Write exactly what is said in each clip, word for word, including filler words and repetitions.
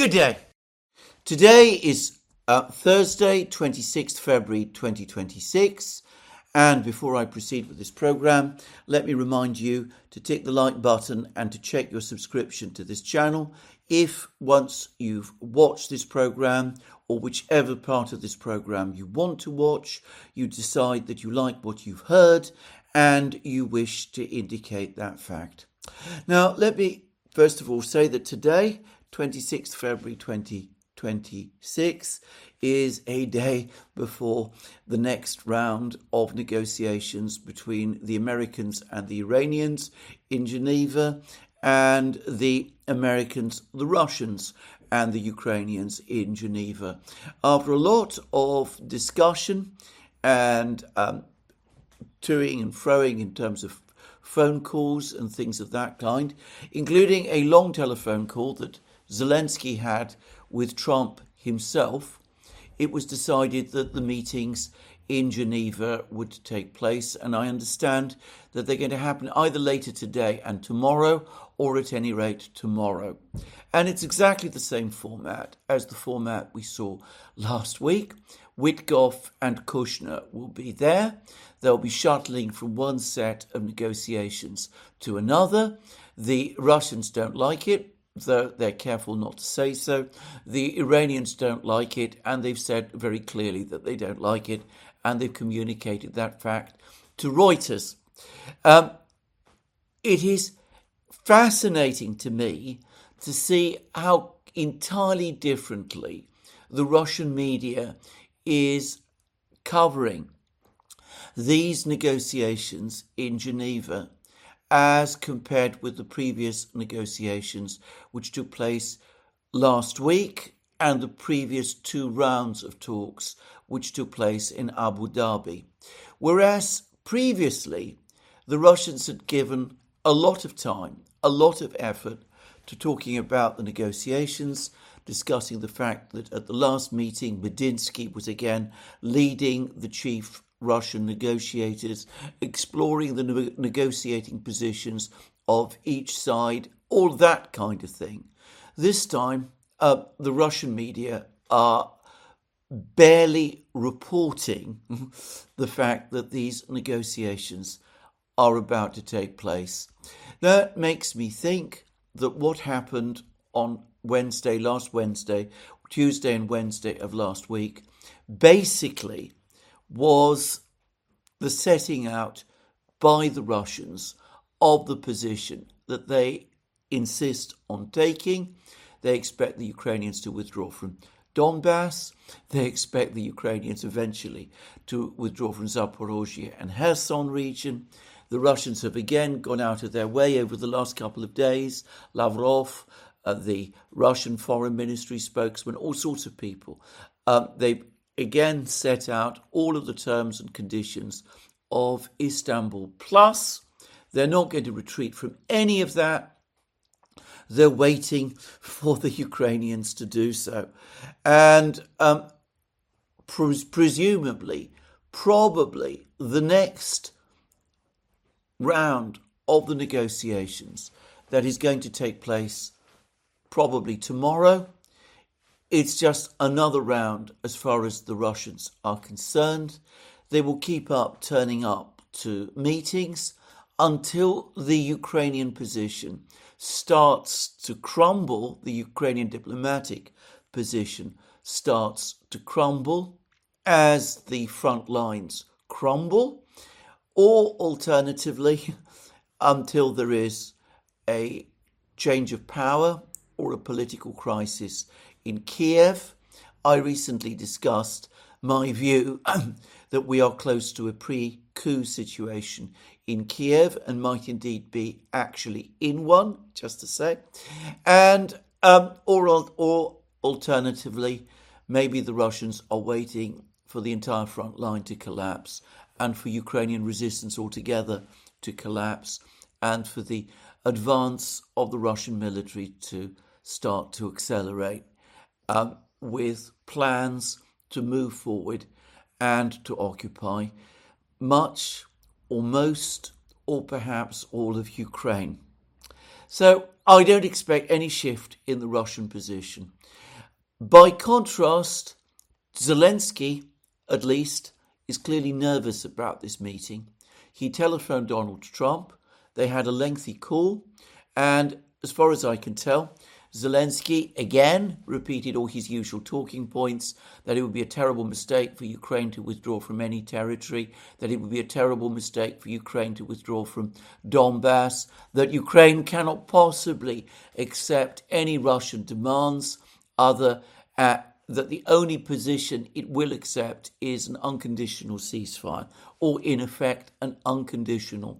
Good day. Today is uh, Thursday, twenty-sixth of February twenty twenty-six, and before I proceed with this program, let me remind you to tick the like button and to check your subscription to this channel if once you've watched this program or whichever part of this program you want to watch, you decide that you like what you've heard and you wish to indicate that fact. Now, let me first of all say that today, twenty-sixth of February twenty twenty-six, is a day before the next round of negotiations between the Americans and the Iranians in Geneva, and the Americans, the Russians, and the Ukrainians in Geneva. After a lot of discussion and um, toing and froing in terms of phone calls and things of that kind, including a long telephone call that Zelensky had with Trump himself, it was decided that the meetings in Geneva would take place, and I understand that they're going to happen either later today and tomorrow, or at any rate tomorrow. And it's exactly the same format as the format we saw last week. Witkoff and Kushner will be there. They'll be shuttling from one set of negotiations to another. The Russians don't like it, though they're careful not to say so. The Iranians don't like it, and they've said very clearly that they don't like it, and they've communicated that fact to Reuters. Um, it is fascinating to me to see how entirely differently the Russian media is covering these negotiations in Geneva as compared with the previous negotiations which took place last week and the previous two rounds of talks which took place in Abu Dhabi. Whereas previously the Russians had given a lot of time, a lot of effort to talking about the negotiations, discussing the fact that at the last meeting Medinsky was again leading the chief Russian negotiators, exploring the ne- negotiating positions of each side, all that kind of thing. This time, uh, the Russian media are barely reporting the fact that these negotiations are about to take place. That makes me think that what happened on Wednesday, last Wednesday, Tuesday and Wednesday of last week, basically was the setting out by the Russians of the position that they insist on taking. They expect the Ukrainians to withdraw from Donbass. They expect the Ukrainians eventually to withdraw from Zaporozhye and Kherson region. The Russians have again gone out of their way over the last couple of days. Lavrov, uh, the Russian Foreign Ministry spokesman, all sorts of people. Um, they again set out all of the terms and conditions of Istanbul Plus. They're not going to retreat from any of that. They're waiting for the Ukrainians to do so. And um, pres- presumably, probably the next round of the negotiations that is going to take place probably tomorrow, it's just another round as far as the Russians are concerned. They will keep up turning up to meetings until the Ukrainian position starts to crumble, the Ukrainian diplomatic position starts to crumble as the front lines crumble, or alternatively, until there is a change of power or a political crisis in Kiev. I recently discussed my view that we are close to a pre-coup situation in Kiev and might indeed be actually in one, just to say. And um, or, or alternatively, maybe the Russians are waiting for the entire front line to collapse and for Ukrainian resistance altogether to collapse and for the advance of the Russian military to start to accelerate um, with plans to move forward and to occupy much or most or perhaps all of Ukraine. So I don't expect any shift in the Russian position. By contrast, Zelensky, at least, is clearly nervous about this meeting. He telephoned Donald Trump. They had a lengthy call, and as far as I can tell, Zelensky again repeated all his usual talking points, that it would be a terrible mistake for Ukraine to withdraw from any territory, that it would be a terrible mistake for Ukraine to withdraw from Donbass, that Ukraine cannot possibly accept any Russian demands other uh, that the only position it will accept is an unconditional ceasefire, or in effect an unconditional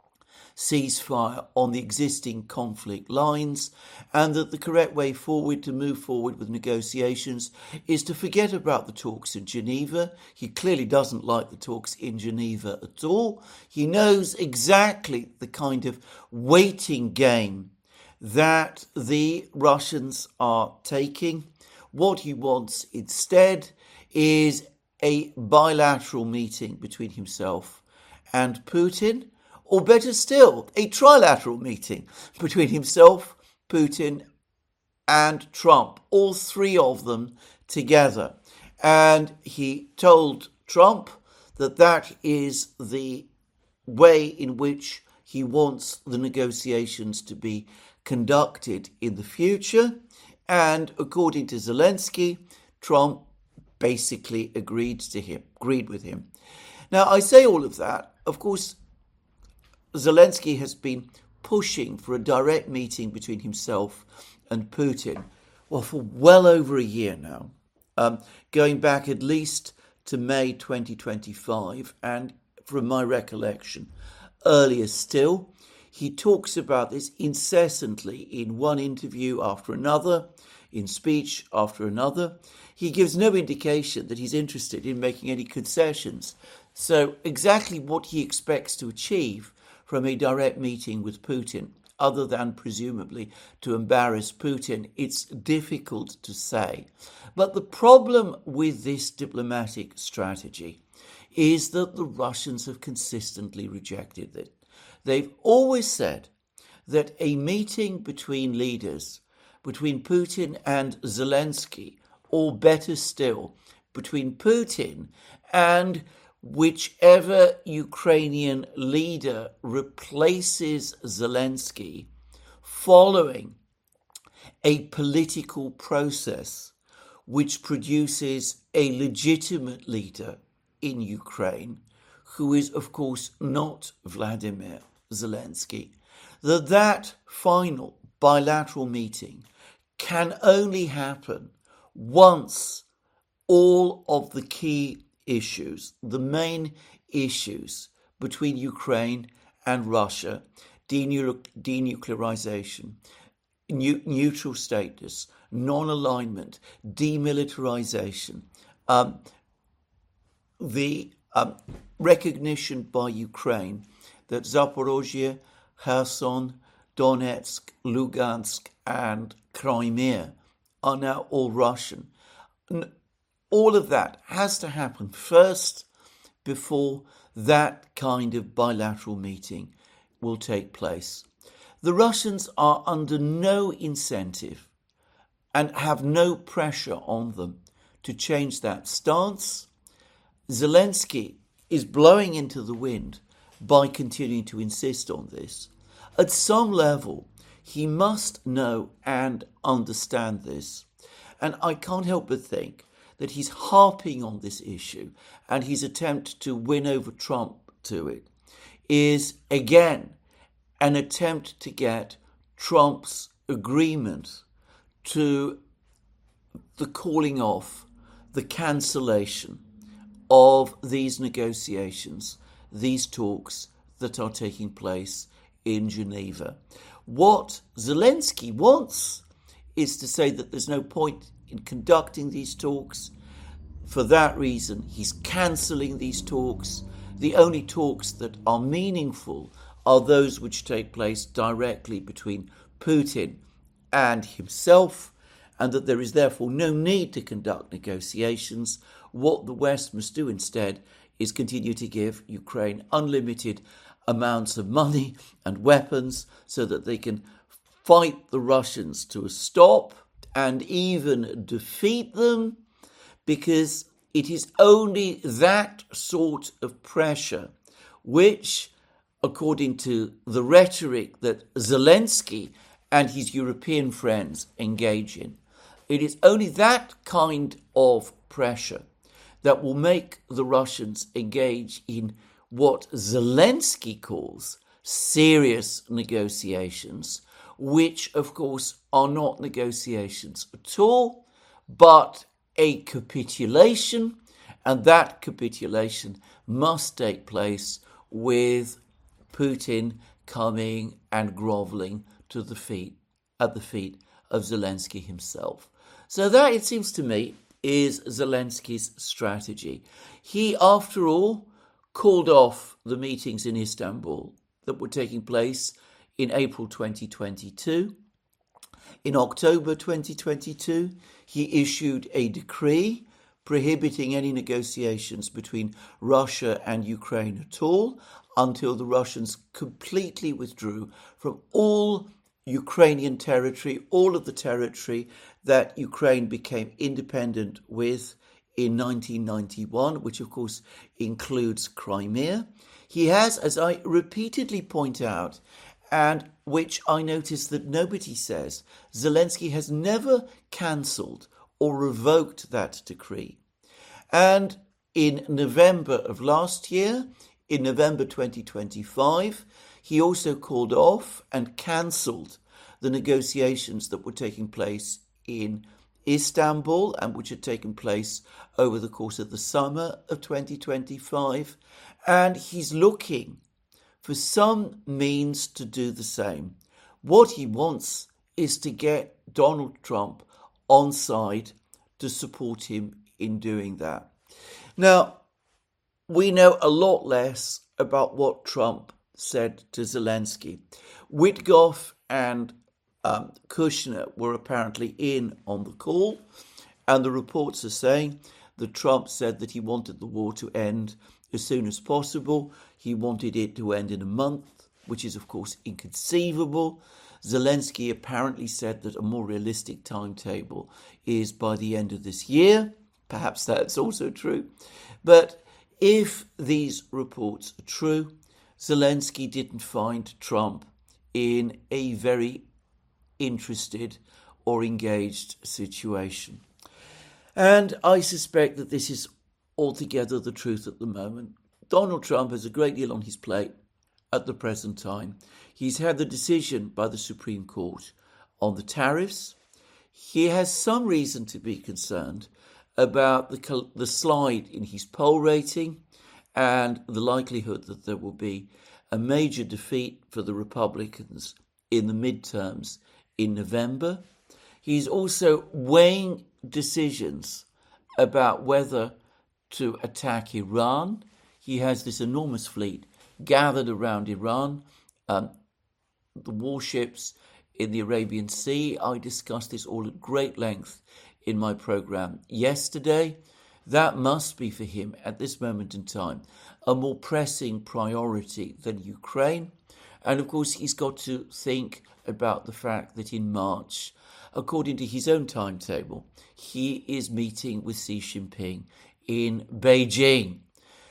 ceasefire on the existing conflict lines, and that the correct way forward to move forward with negotiations is to forget about the talks in Geneva. He clearly doesn't like the talks in Geneva at all. He knows exactly the kind of waiting game that the Russians are taking. What he wants instead is a bilateral meeting between himself and Putin, or better still, a trilateral meeting between himself, Putin, and Trump, all three of them together. And he told Trump that that is the way in which he wants the negotiations to be conducted in the future. And according to Zelensky, Trump basically agreed to him, agreed with him. Now, I say all of that. Of course, Zelensky has been pushing for a direct meeting between himself and Putin, well, for well over a year now, um, going back at least to May twenty twenty-five, and from my recollection, earlier still. He talks about this incessantly in one interview after another, in speech after another. He gives no indication that he's interested in making any concessions. So exactly what he expects to achieve from a direct meeting with Putin, other than presumably to embarrass Putin, it's difficult to say. But the problem with this diplomatic strategy is that the Russians have consistently rejected it. They've always said that a meeting between leaders, between Putin and Zelensky, or better still, between Putin and whichever Ukrainian leader replaces Zelensky, following a political process which produces a legitimate leader in Ukraine, who is, of course, not Vladimir Zelensky, that that final bilateral meeting can only happen once all of the key issues, the main issues between Ukraine and Russia, denu- denuclearization, new, neutral status, non-alignment, demilitarization, um, the um, recognition by Ukraine that Zaporozhye, Kherson, Donetsk, Lugansk, and Crimea are now all Russian. And all of that has to happen first before that kind of bilateral meeting will take place. The Russians are under no incentive and have no pressure on them to change that stance. Zelensky is blowing into the wind by continuing to insist on this. At some level, he must know and understand this. And I can't help but think that he's harping on this issue, and his attempt to win over Trump to it is, again, an attempt to get Trump's agreement to the calling off, the cancellation of these negotiations, these talks that are taking place in Geneva. What Zelensky wants is to say that there's no point in conducting these talks. For that reason, he's cancelling these talks. The only talks that are meaningful are those which take place directly between Putin and himself, and that there is therefore no need to conduct negotiations. What the West must do instead is continue to give Ukraine unlimited amounts of money and weapons so that they can fight the Russians to a stop, and even defeat them, because it is only that sort of pressure which, according to the rhetoric that Zelensky and his European friends engage in, it is only that kind of pressure that will make the Russians engage in what Zelensky calls serious negotiations, which, of course, are not negotiations at all, but a capitulation, and that capitulation must take place with Putin coming and grovelling to the feet, at the feet of Zelensky himself. So that, it seems to me, is Zelensky's strategy. He, after all, called off the meetings in Istanbul that were taking place in April twenty twenty-two. In October twenty twenty-two, he issued a decree prohibiting any negotiations between Russia and Ukraine at all until the Russians completely withdrew from all Ukrainian territory, all of the territory that Ukraine became independent with in nineteen ninety-one, which of course includes Crimea. He has, as I repeatedly point out, and which I notice that nobody says, Zelensky has never cancelled or revoked that decree. And in November of last year, in November twenty twenty-five, he also called off and cancelled the negotiations that were taking place in Istanbul and which had taken place over the course of the summer of twenty twenty-five. And he's looking for some means to do the same. What he wants is to get Donald Trump on side to support him in doing that. Now, we know a lot less about what Trump said to Zelensky. Witkoff and um, Kushner were apparently in on the call, and the reports are saying that Trump said that he wanted the war to end as soon as possible. He wanted it to end in a month, which is, of course, inconceivable. Zelensky apparently said that a more realistic timetable is by the end of this year. Perhaps that's also true. But if these reports are true, Zelensky didn't find Trump in a very interested or engaged situation. And I suspect that this is altogether the truth at the moment. Donald Trump has a great deal on his plate at the present time. He's had the decision by the Supreme Court on the tariffs. He has some reason to be concerned about the, the slide in his poll rating and the likelihood that there will be a major defeat for the Republicans in the midterms in November. He's also weighing decisions about whether to attack Iran. He has this enormous fleet gathered around Iran, um, the warships in the Arabian Sea. I discussed this all at great length in my program yesterday. That must be for him at this moment in time a more pressing priority than Ukraine. And of course, he's got to think about the fact that in March, according to his own timetable, he is meeting with Xi Jinping in Beijing.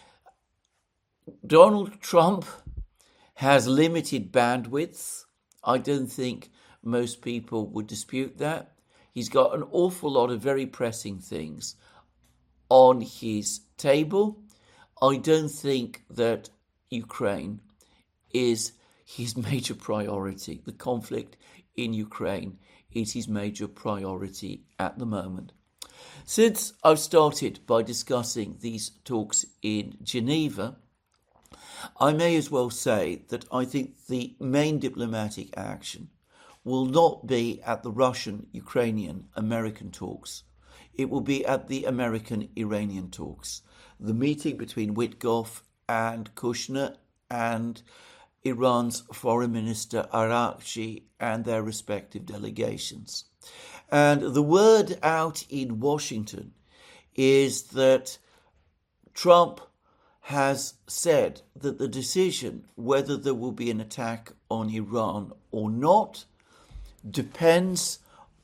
Donald Trump has limited bandwidth. I don't think most people would dispute that. He's got an awful lot of very pressing things on his table. I don't think that Ukraine is his major priority. The conflict in Ukraine is his major priority at the moment. Since I've started by discussing these talks in Geneva, I may as well say that I think the main diplomatic action will not be at the Russian-Ukrainian-American talks. It will be at the American-Iranian talks, the meeting between Witkoff and Kushner and Iran's Foreign Minister Araghchi and their respective delegations. And the word out in Washington is that Trump has said that the decision whether there will be an attack on Iran or not depends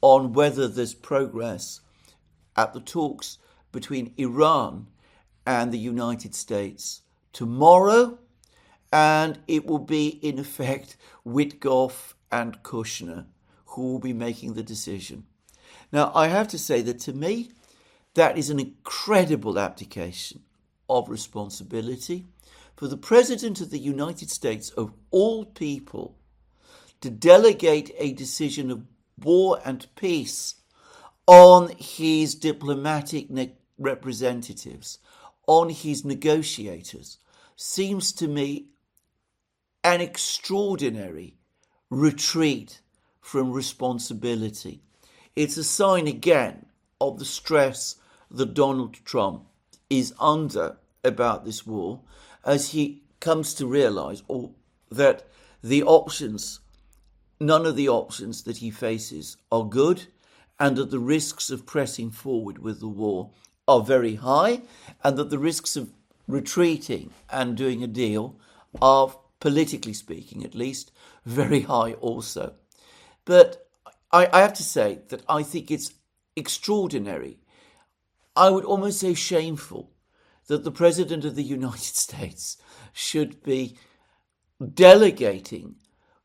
on whether there's progress at the talks between Iran and the United States tomorrow, and it will be, in effect, Witkoff and Kushner who will be making the decision. Now, I have to say that to me, that is an incredible abdication of responsibility for the President of the United States, of all people, to delegate a decision of war and peace on his diplomatic ne- representatives, on his negotiators, seems to me an extraordinary retreat from responsibility. It's a sign again of the stress that Donald Trump is under about this war, as he comes to realise or that the options, none of the options that he faces are good, and that the risks of pressing forward with the war are very high, and that the risks of retreating and doing a deal are, politically speaking at least, very high also. But I, I have to say that I think it's extraordinary, I would almost say shameful, that the President of the United States should be delegating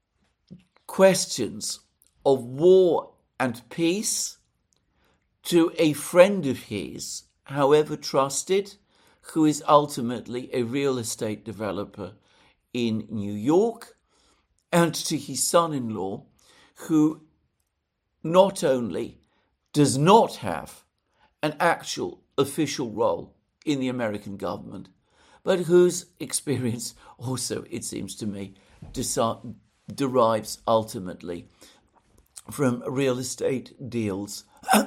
questions of war and peace to a friend of his, however trusted, who is ultimately a real estate developer in New York, and to his son-in-law, who not only does not have an actual official role in the American government, but whose experience also, it seems to me, desi- derives ultimately from real estate deals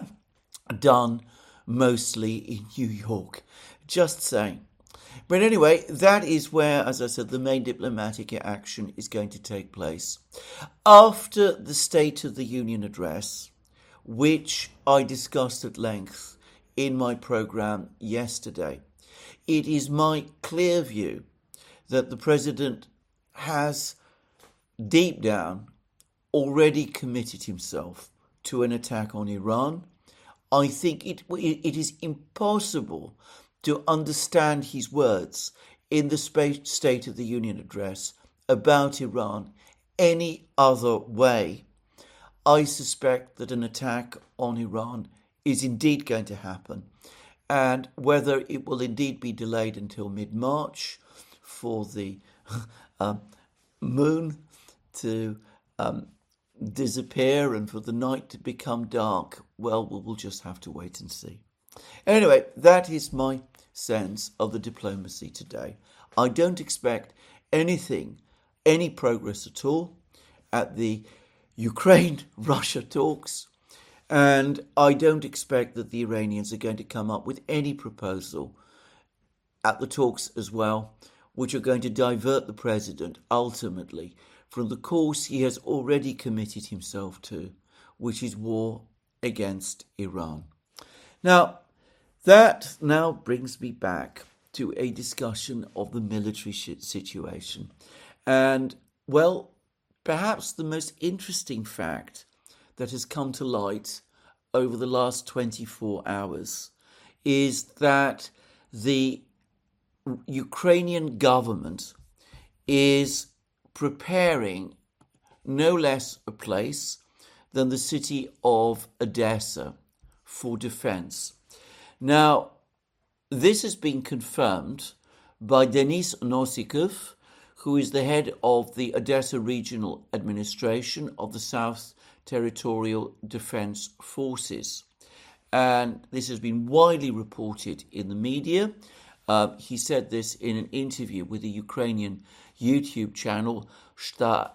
done mostly in New York. Just saying. But anyway, that is where, as I said, the main diplomatic action is going to take place. After the State of the Union address, which I discussed at length in my programme yesterday, it is my clear view that the President has deep down already committed himself to an attack on Iran. I think it it is impossible to understand his words in the State of the Union address about Iran any other way. I suspect that an attack on Iran is indeed going to happen, and whether it will indeed be delayed until mid-March for the uh, moon to um, disappear and for the night to become dark, well, we'll just have to wait and see. Anyway, that is my sense of the diplomacy today. I don't expect anything, any progress at all at the Ukraine-Russia talks, and I don't expect that the Iranians are going to come up with any proposal at the talks as well, which are going to divert the President ultimately from the course he has already committed himself to, which is war against Iran. Now, that now brings me back to a discussion of the military situation. And, well, perhaps the most interesting fact that has come to light over the last twenty-four hours is that the Ukrainian government is preparing no less a place than the city of Odessa for defense. Now, this has been confirmed by Denis Nosikov, who is the head of the Odessa Regional Administration of the South Territorial Defense Forces. And this has been widely reported in the media. Uh, he said this in an interview with the Ukrainian YouTube channel Shtab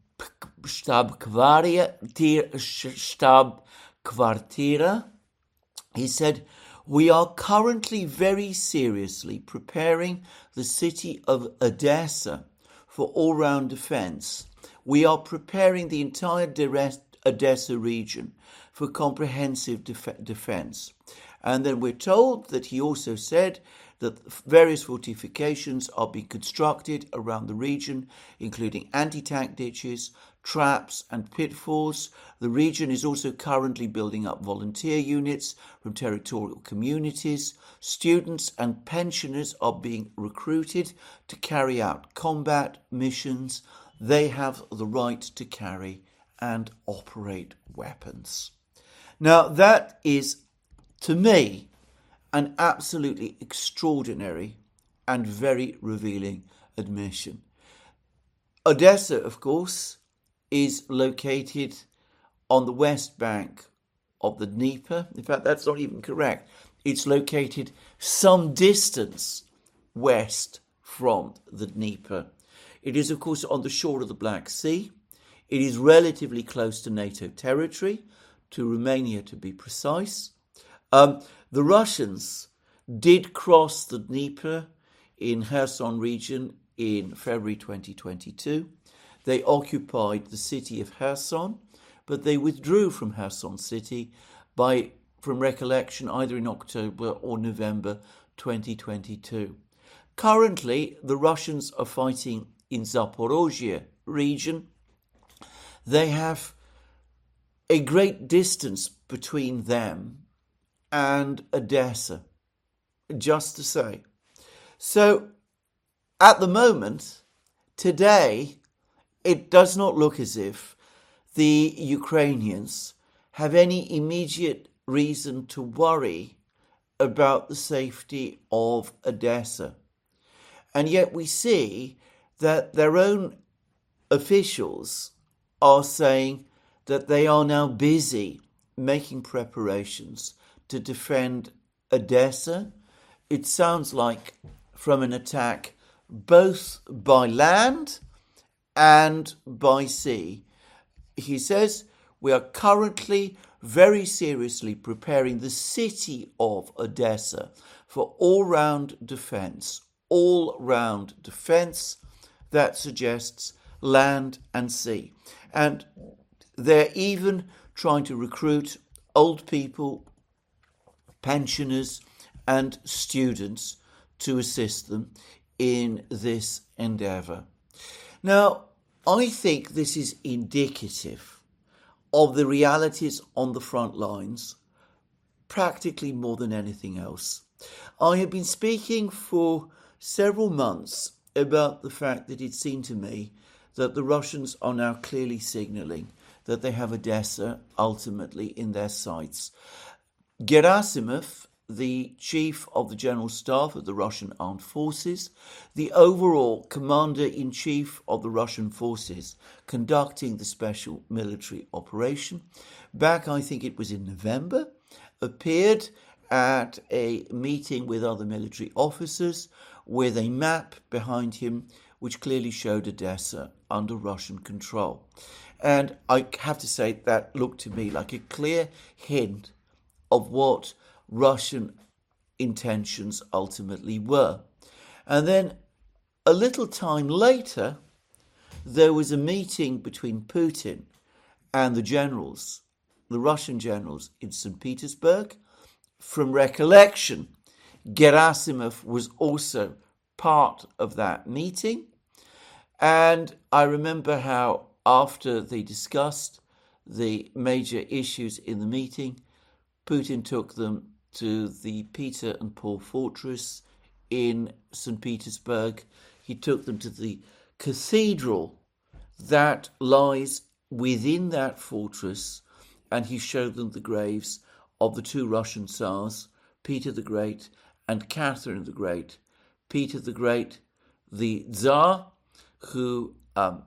Kvartira. He said, "We are currently very seriously preparing the city of Odessa for all-round defense. We are preparing the entire Odessa region for comprehensive def- defense." And then we're told that he also said that various fortifications are being constructed around the region, including anti-tank ditches, traps and pitfalls. The region is also currently building up volunteer units from territorial communities. Students and pensioners are being recruited to carry out combat missions. They have the right to carry and operate weapons. Now, that is, to me, an absolutely extraordinary and very revealing admission. Odessa, of course, is located on the west bank of the Dnieper. In fact, that's not even correct. It's located some distance west from the Dnieper. It is, of course, on the shore of the Black Sea. It is relatively close to NATO territory, to Romania to be precise. Um, the Russians did cross the Dnieper in Kherson region in February twenty twenty-two. They occupied the city of Kherson, but they withdrew from Kherson city by, from recollection, either in October or November twenty twenty-two. Currently, the Russians are fighting in Zaporozhye region. They have a great distance between them and Odessa, just to say. So, at the moment, today, it does not look as if the Ukrainians have any immediate reason to worry about the safety of Odessa. And yet we see that their own officials are saying that they are now busy making preparations to defend Odessa. It sounds like from an attack both by land and by sea. He says, we are currently very seriously preparing the city of Odessa for all-round defense, all-round defense that suggests land and sea. And they're even trying to recruit old people, pensioners, and students to assist them in this endeavour. Now, I think this is indicative of the realities on the front lines, practically more than anything else. I have been speaking for several months about the fact that it seemed to me that the Russians are now clearly signalling that they have Odessa ultimately in their sights. Gerasimov, the chief of the General Staff of the Russian Armed Forces, the overall commander-in-chief of the Russian forces conducting the special military operation, back I think it was in November, appeared at a meeting with other military officers with a map behind him which clearly showed Odessa under Russian control. And I have to say that looked to me like a clear hint of what Russian intentions ultimately were. And then a little time later, there was a meeting between Putin and the generals, the Russian generals in Saint Petersburg. From recollection, Gerasimov was also part of that meeting. And I remember how after they discussed the major issues in the meeting, Putin took them to the Peter and Paul Fortress in Saint Petersburg. He took them to the cathedral that lies within that fortress, and he showed them the graves of the two Russian Tsars, Peter the Great and Catherine the Great. Peter the Great, the Tsar, who um,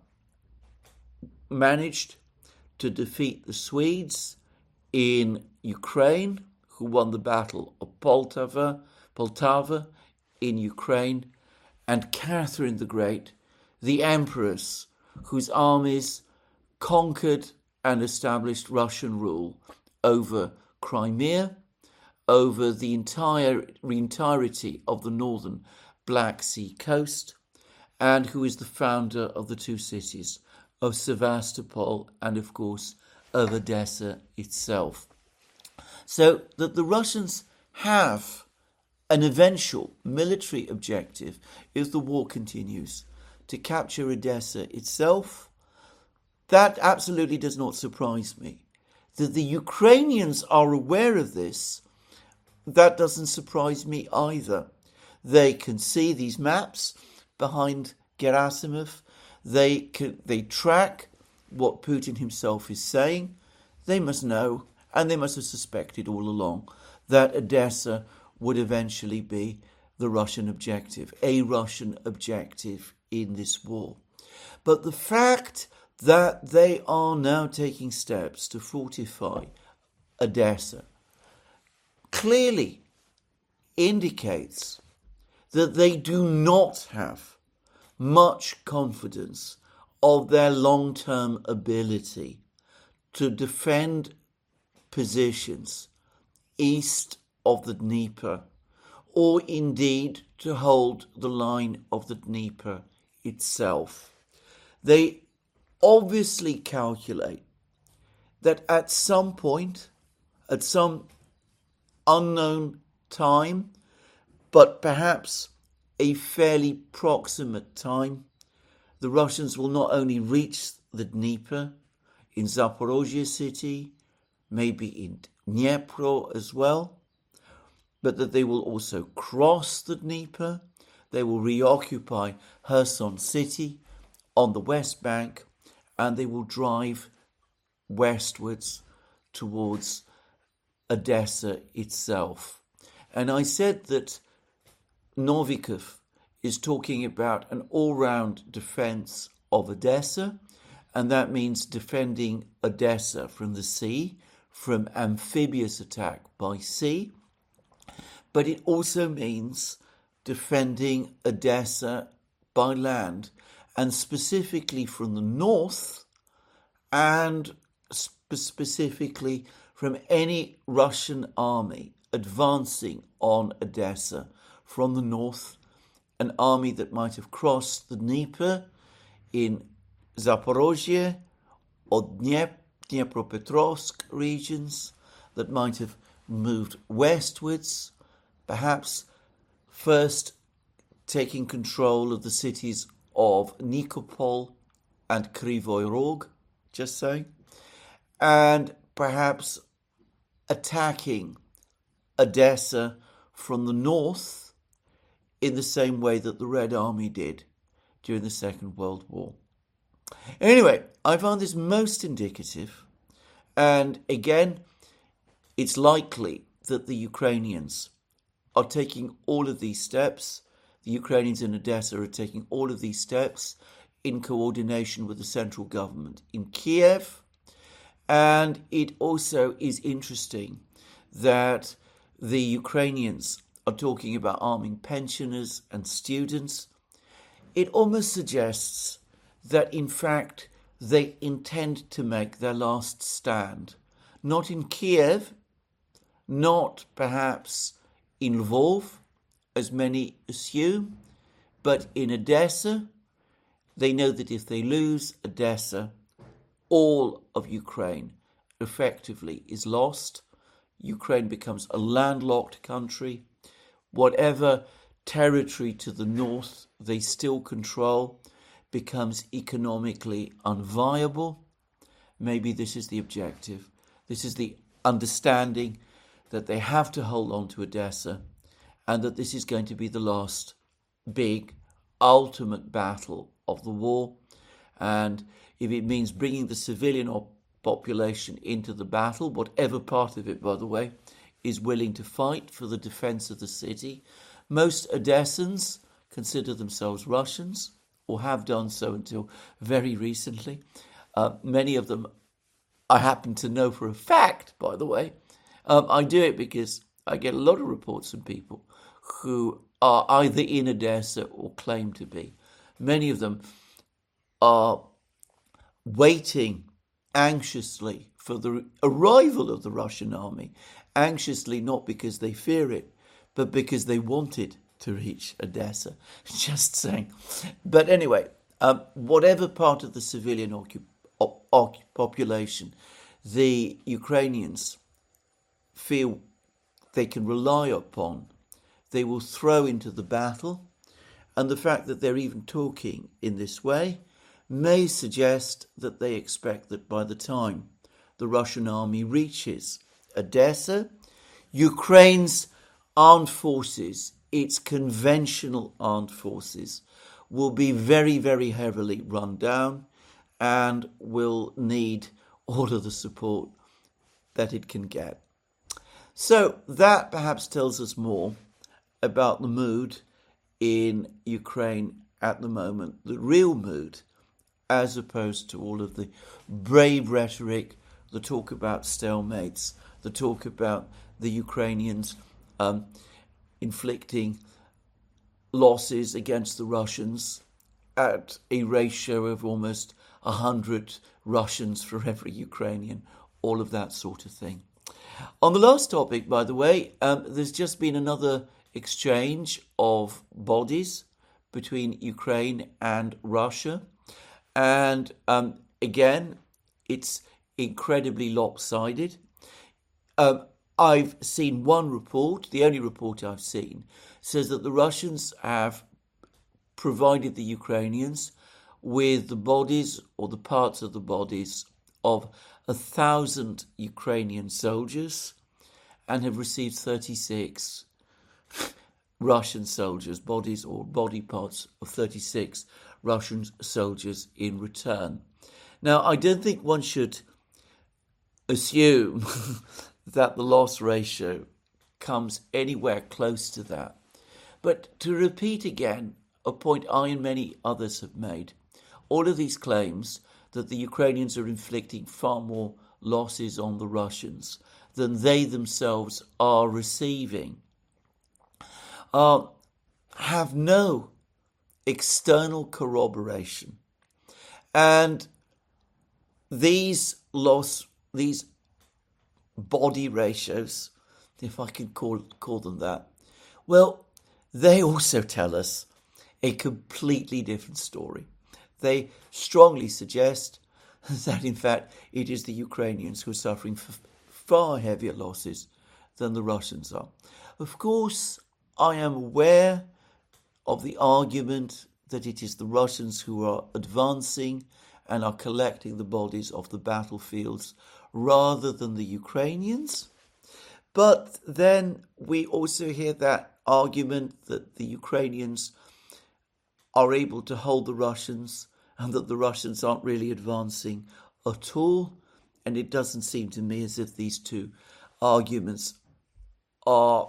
managed to defeat the Swedes in Ukraine, who won the Battle of Poltava, Poltava in Ukraine, and Catherine the Great, the Empress, whose armies conquered and established Russian rule over Crimea, over the entire entirety of the northern Black Sea coast, and who is the founder of the two cities of Sevastopol and, of course, of Odessa itself. So that the Russians have an eventual military objective, if the war continues, to capture Odessa itself, That absolutely does not surprise me. That the Ukrainians are aware of this, that doesn't surprise me either. They can see these maps behind Gerasimov. They can, they track what Putin himself is saying. They must know, and they must have suspected all along, that Odessa would eventually be the Russian objective, a Russian objective in this war. But the fact that they are now taking steps to fortify Odessa clearly indicates that they do not have much confidence of their long-term ability to defend positions east of the Dnieper, or indeed to hold the line of the Dnieper itself. They obviously calculate that at some point, at some unknown time, but perhaps a fairly proximate time, the Russians will not only reach the Dnieper in Zaporozhye city, maybe in Dnipro as well, but that they will also cross the Dnieper. They will reoccupy Kherson city on the west bank, and they will drive westwards towards Odessa itself. And I said that Novikov is talking about an all-round defense of Odessa, and that means defending Odessa from the sea, from amphibious attack by sea, but it also means defending Odessa by land, and specifically from the north, and sp- specifically from any Russian army advancing on Odessa from the north, an army that might have crossed the Dnieper in Zaporozhye or Dniep, Dnipropetrovsk regions, that might have moved westwards, perhaps first taking control of the cities of Nikopol and Kryvyi Rog, just saying, and perhaps attacking Odessa from the north in the same way that the Red Army did during the Second World War. Anyway, I found this most indicative, and again, it's likely that the Ukrainians are taking all of these steps. The Ukrainians in Odessa are taking all of these steps in coordination with the central government in Kiev. And it also is interesting that the Ukrainians are talking about arming pensioners and students. It almost suggests that, in fact, they intend to make their last stand. Not in Kiev, not perhaps in Lvov, as many assume, but in Odessa. They know that if they lose Odessa, all of Ukraine effectively is lost. Ukraine becomes a landlocked country. Whatever territory to the north they still control becomes economically unviable. Maybe this is the objective. This is the understanding that they have to hold on to Odessa, and that this is going to be the last big, ultimate battle of the war. And if it means bringing the civilian population into the battle, whatever part of it, by the way, is willing to fight for the defense of the city. Most Odessans consider themselves Russians, or have done so until very recently. Uh, many of them I happen to know for a fact, by the way. Um, I do it because I get a lot of reports from people who are either in Odessa or claim to be. Many of them are waiting anxiously for the arrival of the Russian army, anxiously not because they fear it, but because they want it to reach Odessa. Just saying. But anyway, um, whatever part of the civilian occup- op- population the Ukrainians feel they can rely upon, they will throw into the battle. And the fact that they're even talking in this way may suggest that they expect that by the time the Russian army reaches Odessa, Ukraine's armed forces, its conventional armed forces, will be very, very heavily run down and will need all of the support that it can get. So that perhaps tells us more about the mood in Ukraine at the moment, the real mood, as opposed to all of the brave rhetoric, the talk about stalemates, the talk about the Ukrainians um, inflicting losses against the Russians at a ratio of almost one hundred Russians for every Ukrainian, all of that sort of thing. On the last topic, by the way, um, there's just been another exchange of bodies between Ukraine and Russia. And um, again, it's incredibly lopsided. Um, I've seen one report, the only report I've seen, says that the Russians have provided the Ukrainians with the bodies or the parts of the bodies of a thousand Ukrainian soldiers and have received thirty-six Russian soldiers, bodies or body parts of thirty-six Russian soldiers in return. Now, I don't think one should assume that the loss ratio comes anywhere close to that. But to repeat again a point I and many others have made, all of these claims that the Ukrainians are inflicting far more losses on the Russians than they themselves are receiving uh, have no external corroboration. And these loss, these body ratios, if I can call call them that, well, they also tell us a completely different story. They strongly suggest that, in fact, it is the Ukrainians who are suffering f- far heavier losses than the Russians are. Of course, I am aware of the argument that it is the Russians who are advancing and are collecting the bodies off the battlefields rather than the Ukrainians. But then we also hear that argument that the Ukrainians are able to hold the Russians and that the Russians aren't really advancing at all. And it doesn't seem to me as if these two arguments are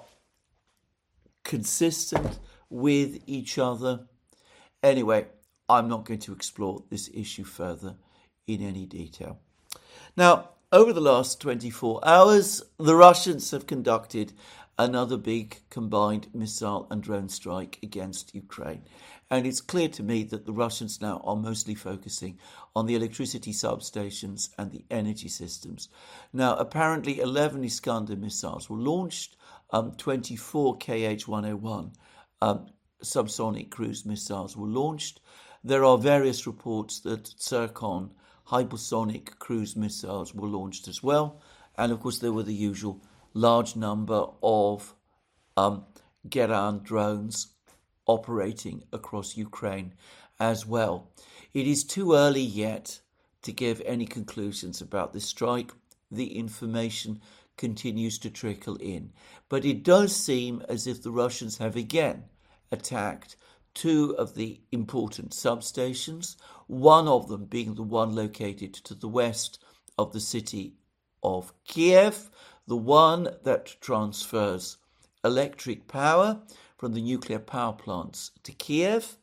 consistent with each other. Anyway, I'm not going to explore this issue further in any detail. Now, over the last twenty-four hours, the Russians have conducted another big combined missile and drone strike against Ukraine. And it's clear to me that the Russians now are mostly focusing on the electricity substations and the energy systems. Now, apparently eleven Iskander missiles were launched, um, twenty-four K H one oh one um, subsonic cruise missiles were launched. There are various reports that Zircon hypersonic cruise missiles were launched as well. And of course, there were the usual large number of um, Geran drones operating across Ukraine as well. It is too early yet to give any conclusions about this strike. The information continues to trickle in. But it does seem as if the Russians have again attacked two of the important substations, one of them being the one located to the west of the city of Kiev, the one that transfers electric power from the nuclear power plants to Kiev,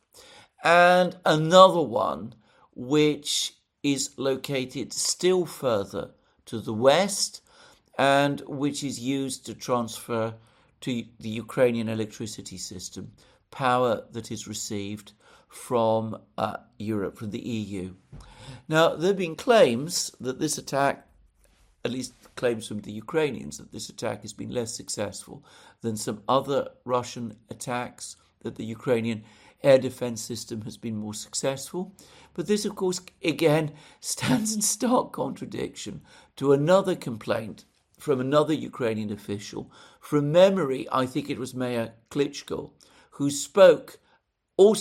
and another one which is located still further to the west and which is used to transfer to the Ukrainian electricity system power that is received from uh, Europe, from the E U. Now, there have been claims that this attack, at least claims from the Ukrainians, that this attack has been less successful than some other Russian attacks, that the Ukrainian air defense system has been more successful. But this, of course, again, stands in stark contradiction to another complaint from another Ukrainian official. From memory, I think it was Mayor Klitschko, who spoke also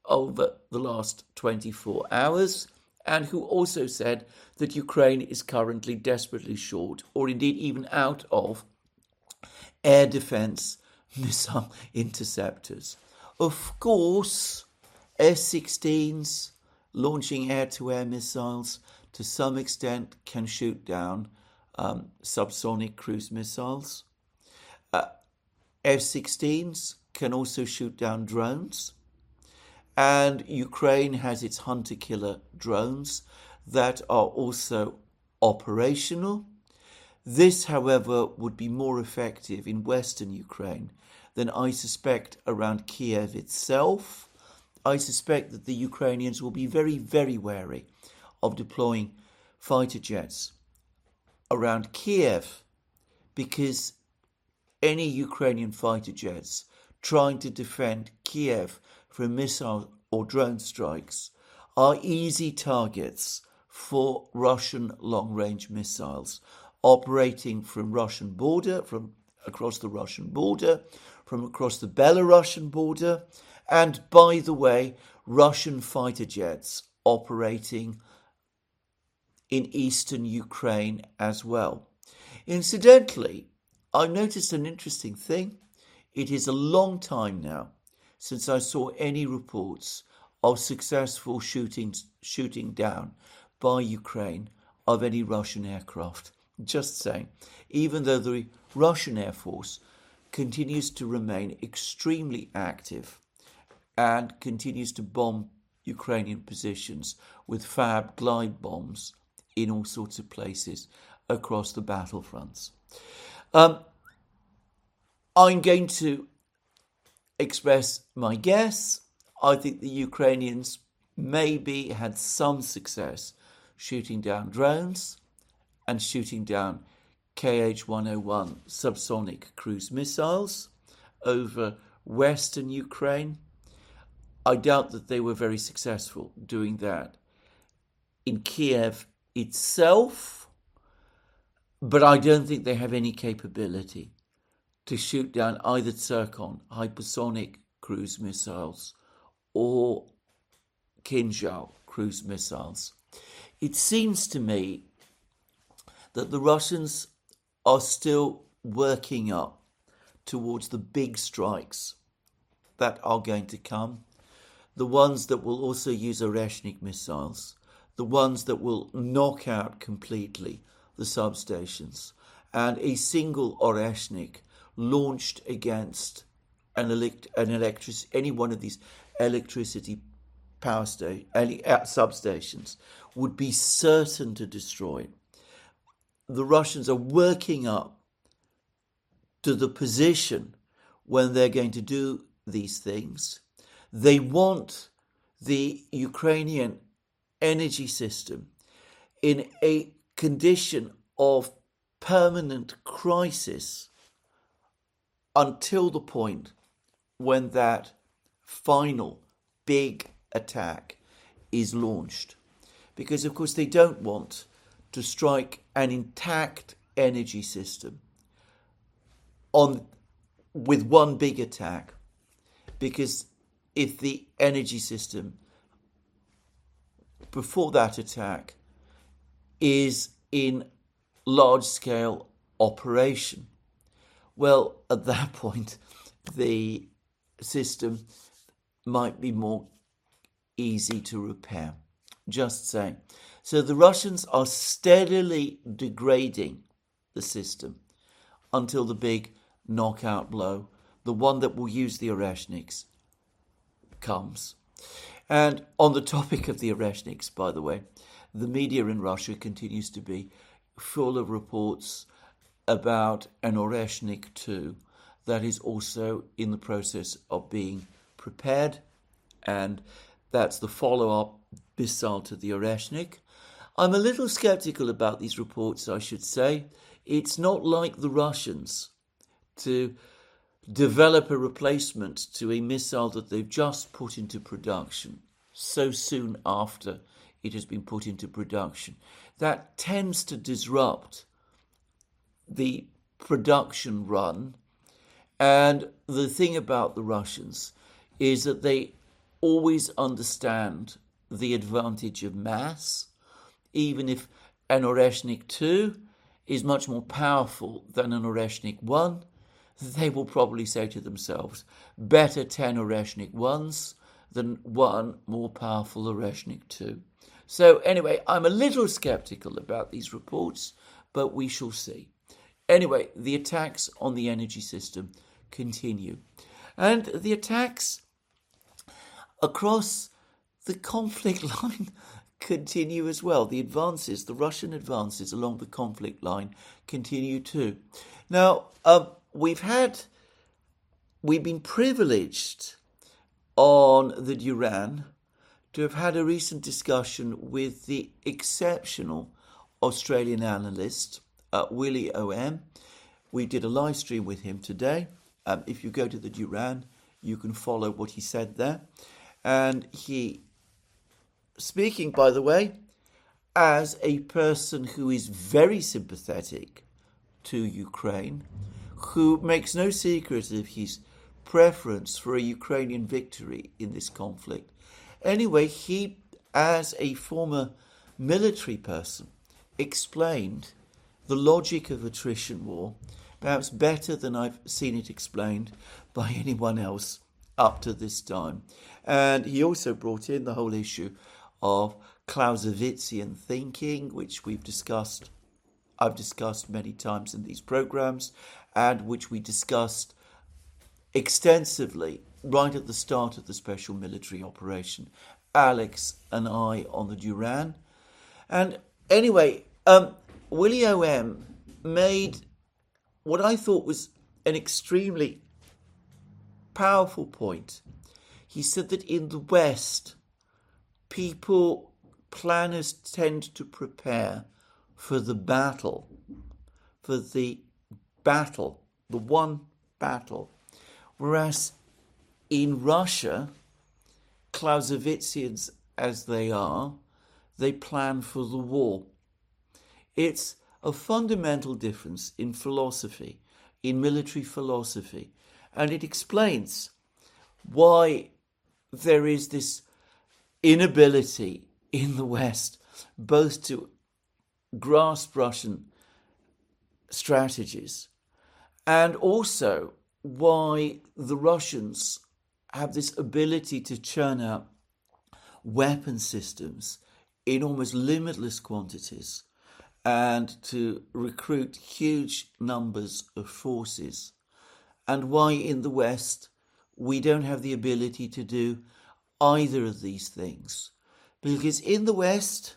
over the last twenty-four hours, and who also said that Ukraine is currently desperately short, or indeed even out of, air defense missile interceptors. Of course, F sixteens launching air-to-air missiles to some extent can shoot down um, subsonic cruise missiles. Uh, F sixteens can also shoot down drones. And Ukraine has its hunter-killer drones that are also operational. This, however, would be more effective in western Ukraine than I suspect around Kiev itself. I suspect that the Ukrainians will be very, very wary of deploying fighter jets around Kiev, because any Ukrainian fighter jets trying to defend Kiev from missile or drone strikes are easy targets for Russian long-range missiles operating from Russian border, from across the Russian border, from across the Belarusian border, and, by the way, Russian fighter jets operating in eastern Ukraine as well. Incidentally, I've noticed an interesting thing. It is a long time now since I saw any reports of successful shooting, shooting down by Ukraine of any Russian aircraft. Just saying, even though the Russian Air Force continues to remain extremely active and continues to bomb Ukrainian positions with Fab glide bombs in all sorts of places across the battlefronts. Um, I'm going to express my guess. I think the Ukrainians maybe had some success shooting down drones and shooting down K H one oh one subsonic cruise missiles over western Ukraine. I doubt that they were very successful doing that in Kiev itself, but I don't think they have any capability to shoot down either Zircon hypersonic cruise missiles or Kinzhal cruise missiles. It seems to me that the Russians are still working up towards the big strikes that are going to come, the ones that will also use Oreshnik missiles, the ones that will knock out completely the substations, and a single Oreshnik launched against an, elect- an electric any one of these electricity power sta- substations would be certain to destroy. The Russians are working up to the position when they're going to do these things. They want the Ukrainian energy system in a condition of permanent crisis until the point when that final big attack is launched. Because, of course, they don't want to strike an intact energy system on with one big attack, because if the energy system before that attack is in large-scale operation, well, at that point, the system might be more easy to repair. Just saying. So the Russians are steadily degrading the system until the big knockout blow, the one that will use the Oreshniks, comes. And on the topic of the Oreshniks, by the way, the media in Russia continues to be full of reports about an Oreshnik two that is also in the process of being prepared, and that's the follow-up missile to the Oreshnik. I'm a little sceptical about these reports, I should say. It's not like the Russians to develop a replacement to a missile that they've just put into production so soon after it has been put into production. That tends to disrupt the production run. And the thing about the Russians is that they always understand the advantage of mass, even if an Oreshnik two is much more powerful than an Oreshnik one, they will probably say to themselves, better ten Oreshnik ones than one more powerful Oreshnik two. So anyway, I'm a little skeptical about these reports, but we shall see. Anyway, the attacks on the energy system continue. And the attacks across the conflict line continue as well. The advances, the Russian advances along the conflict line continue too. Now, um, we've had, we've been privileged on the Duran to have had a recent discussion with the exceptional Australian analyst, uh, Willie O M. We did a live stream with him today. Um, if you go to the Duran, you can follow what he said there. And he, speaking, by the way, as a person who is very sympathetic to Ukraine, who makes no secret of his preference for a Ukrainian victory in this conflict. Anyway, he, as a former military person, explained the logic of attrition war, perhaps better than I've seen it explained by anyone else up to this time. And he also brought in the whole issue of Clausewitzian thinking, which we've discussed, I've discussed many times in these programs, and which we discussed extensively right at the start of the special military operation, Alex and I on the Duran. And anyway, um, Willie O M made what I thought was an extremely powerful point. He said that in the West, people, planners tend to prepare for the battle, for the battle, the one battle. Whereas in Russia, Clausewitzians as they are, they plan for the war. It's a fundamental difference in philosophy, in military philosophy, and it explains why there is this inability in the West both to grasp Russian strategies and also why the Russians have this ability to churn out weapon systems in almost limitless quantities and to recruit huge numbers of forces, and why in the West we don't have the ability to do either of these things. Because in the West,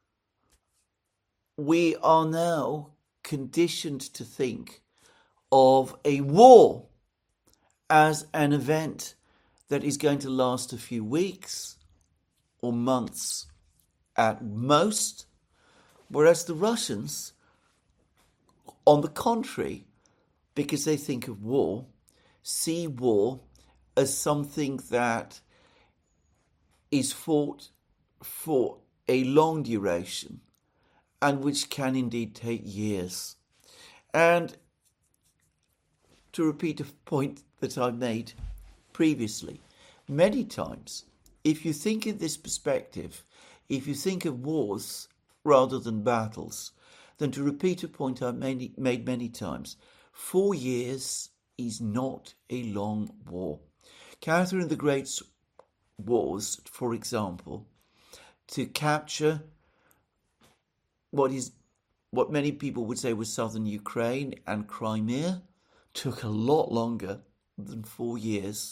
we are now conditioned to think of a war as an event that is going to last a few weeks or months at most, whereas the Russians, on the contrary, because they think of war, see war as something that is fought for a long duration and which can indeed take years. And to repeat a point that I've made previously, many times, if you think in this perspective, if you think of wars rather than battles, then to repeat a point I've made, made many times, four years is not a long war. Catherine the Great's wars, for example, to capture what is what many people would say was southern Ukraine and Crimea, took a lot longer than four years,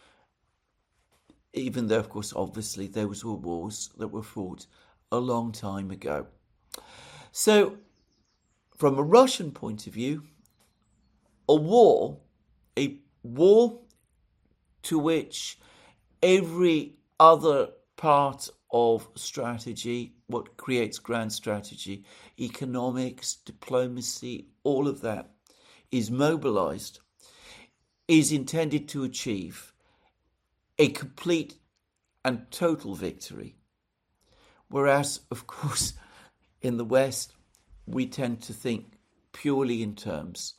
even though, of course, obviously, those were wars that were fought a long time ago. So, from a Russian point of view, a war, a war to which every other part of strategy, what creates grand strategy, economics, diplomacy, all of that is mobilized, is intended to achieve a complete and total victory. Whereas, of course, in the West, we tend to think purely in terms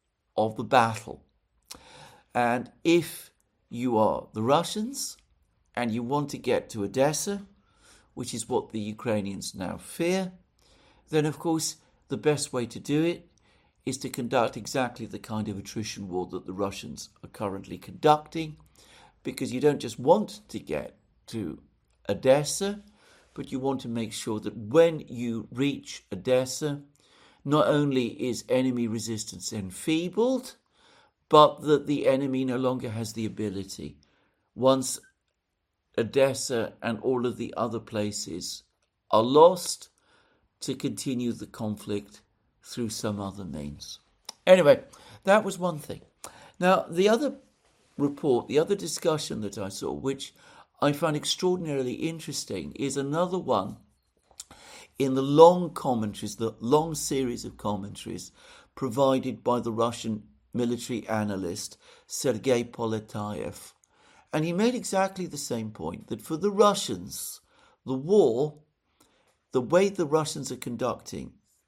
of the battle. And if you are the Russians, and you want to get to Odessa, which is what the Ukrainians now fear, then of course the best way to do it is to conduct exactly the kind of attrition war that the Russians are currently conducting, because you don't just want to get to Odessa, but you want to make sure that when you reach Odessa, not only is enemy resistance enfeebled, but that the enemy no longer has the ability, once Odessa and all of the other places are lost, to continue the conflict through some other means. Anyway, that was one thing. Now, the other report, the other discussion that I saw, which I found extraordinarily interesting, is another one in the long commentaries, the long series of commentaries provided by the Russian military analyst Sergei Poletayev. And he made exactly the same point, that for the Russians, the war, the way the Russians are conducting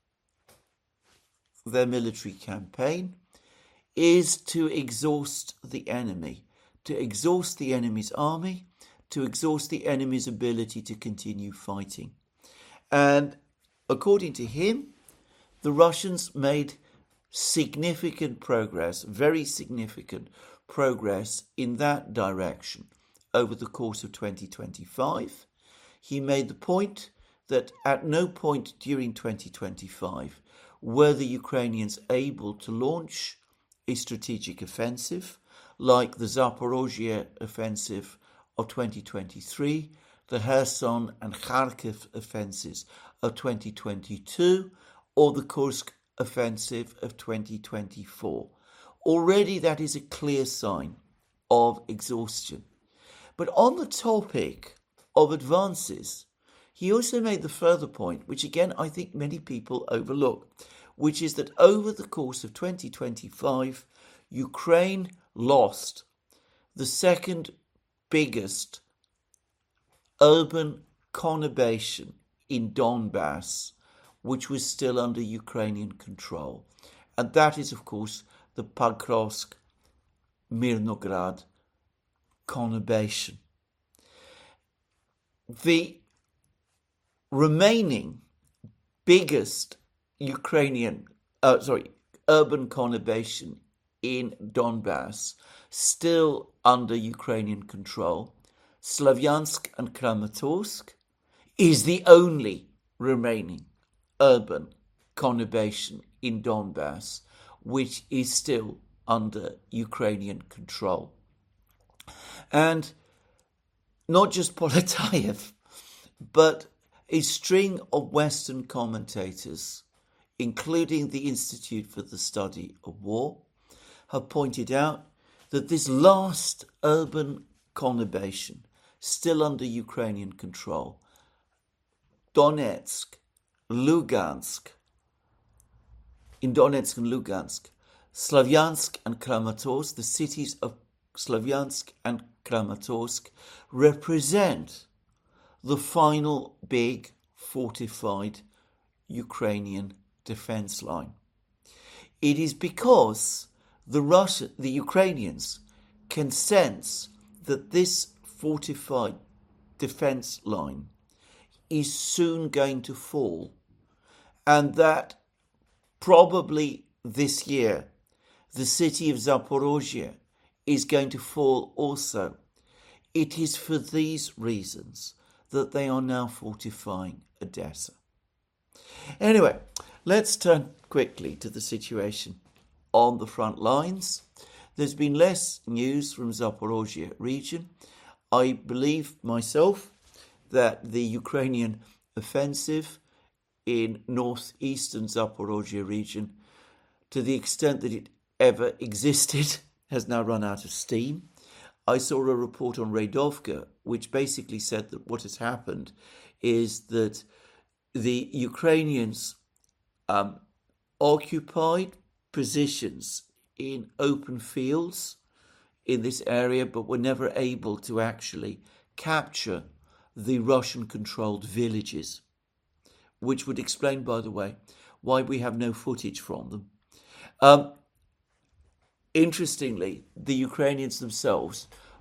their military campaign, is to exhaust the enemy, to exhaust the enemy's army, to exhaust the enemy's ability to continue fighting. And according to him, the Russians made significant progress, very significant progress in that direction over the course of twenty twenty-five. He made the point that at no point during twenty twenty-five were the Ukrainians able to launch a strategic offensive like the Zaporozhye offensive of twenty twenty-three, the Kherson and Kharkiv offensives of twenty twenty-two, or the Kursk offensive of twenty twenty-four. Already that is a clear sign of exhaustion. But on the topic of advances, he also made the further point, which again I think many people overlook, which is that over the course of twenty twenty-five, Ukraine lost the second biggest urban conurbation in Donbass, which was still under Ukrainian control. And that is, of course, the Pokrovsk-Mirnograd conurbation. The remaining biggest Ukrainian, uh, sorry, urban conurbation in Donbass, still under Ukrainian control, Slavyansk and Kramatorsk, is the only remaining urban conurbation in Donbass which is still under Ukrainian control. And not just Poletayev, but a string of Western commentators, including the Institute for the Study of War, have pointed out that this last urban conurbation, still under Ukrainian control, Donetsk, Lugansk, in Donetsk and Lugansk, Slavyansk and Kramatorsk, the cities of Slavyansk and Kramatorsk, represent the final big fortified Ukrainian defense line. It is because the Russia, the Ukrainians can sense that this fortified defense line is soon going to fall, and that probably this year the city of Zaporozhye is going to fall also. It is for these reasons that they are now fortifying Odessa. Anyway, let's turn quickly to the situation on the front lines. There's been less news from Zaporozhye region. I believe myself that the Ukrainian offensive in northeastern Zaporozhye region, to the extent that it ever existed, has now run out of steam. I saw a report on Radovka which basically said that what has happened is that the Ukrainians um, occupied positions in open fields in this area, but were never able to actually capture the Russian-controlled villages, which would explain, by the way, why we have no footage from them. Um, interestingly, the Ukrainians themselves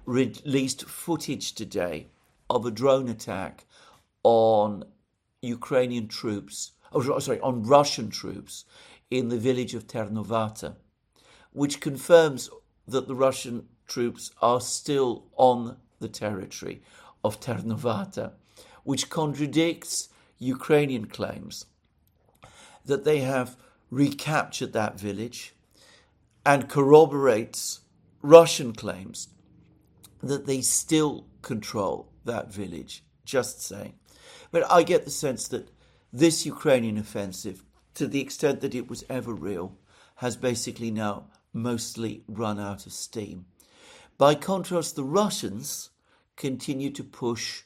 released footage today of a drone attack on Ukrainian troops, oh, sorry, on Russian troops in the village of Ternovata, which confirms that the Russian troops are still on the territory of Ternovata, which contradicts Ukrainian claims that they have recaptured that village and corroborates Russian claims that they still control that village. Just saying. But I get the sense that this Ukrainian offensive, to the extent that it was ever real, has basically now mostly run out of steam. By contrast, the Russians continue to push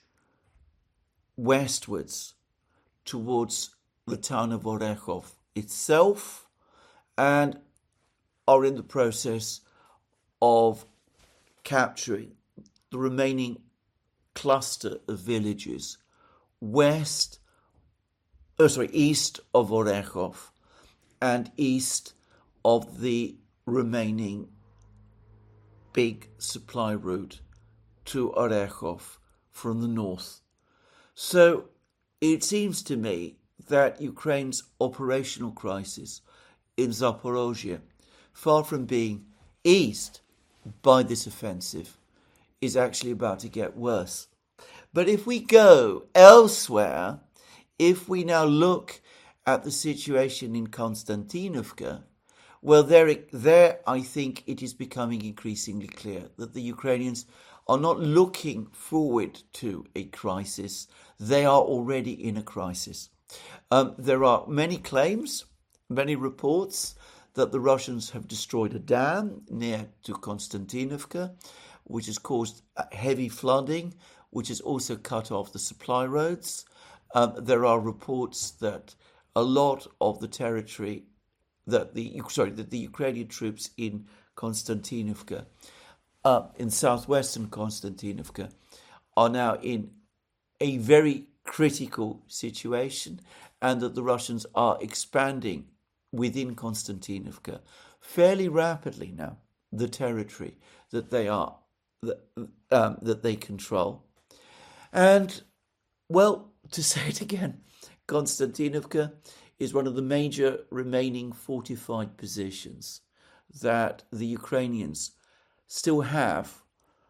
westwards towards the town of Orekhov itself and are in the process of capturing the remaining cluster of villages west, oh sorry, east of Orekhov and east of the remaining big supply route to Orekhov from the north. So it seems to me that Ukraine's operational crisis in Zaporozhye, far from being eased by this offensive, is actually about to get worse. But if we go elsewhere, if we now look at the situation in Konstantinovka, well, there, there I think it is becoming increasingly clear that the Ukrainians are not looking forward to a crisis. They are already in a crisis. Um, there are many claims, many reports that the Russians have destroyed a dam near to Konstantinovka, which has caused heavy flooding, which has also cut off the supply roads. Um, there are reports that a lot of the territory that the sorry that the Ukrainian troops in Konstantinovka, uh, in southwestern Konstantinovka, are now in a very critical situation, and that the Russians are expanding within Konstantinovka fairly rapidly now the territory that they are that, um, that they control. And well, to say it again, Konstantinovka is one of the major remaining fortified positions that the Ukrainians still have,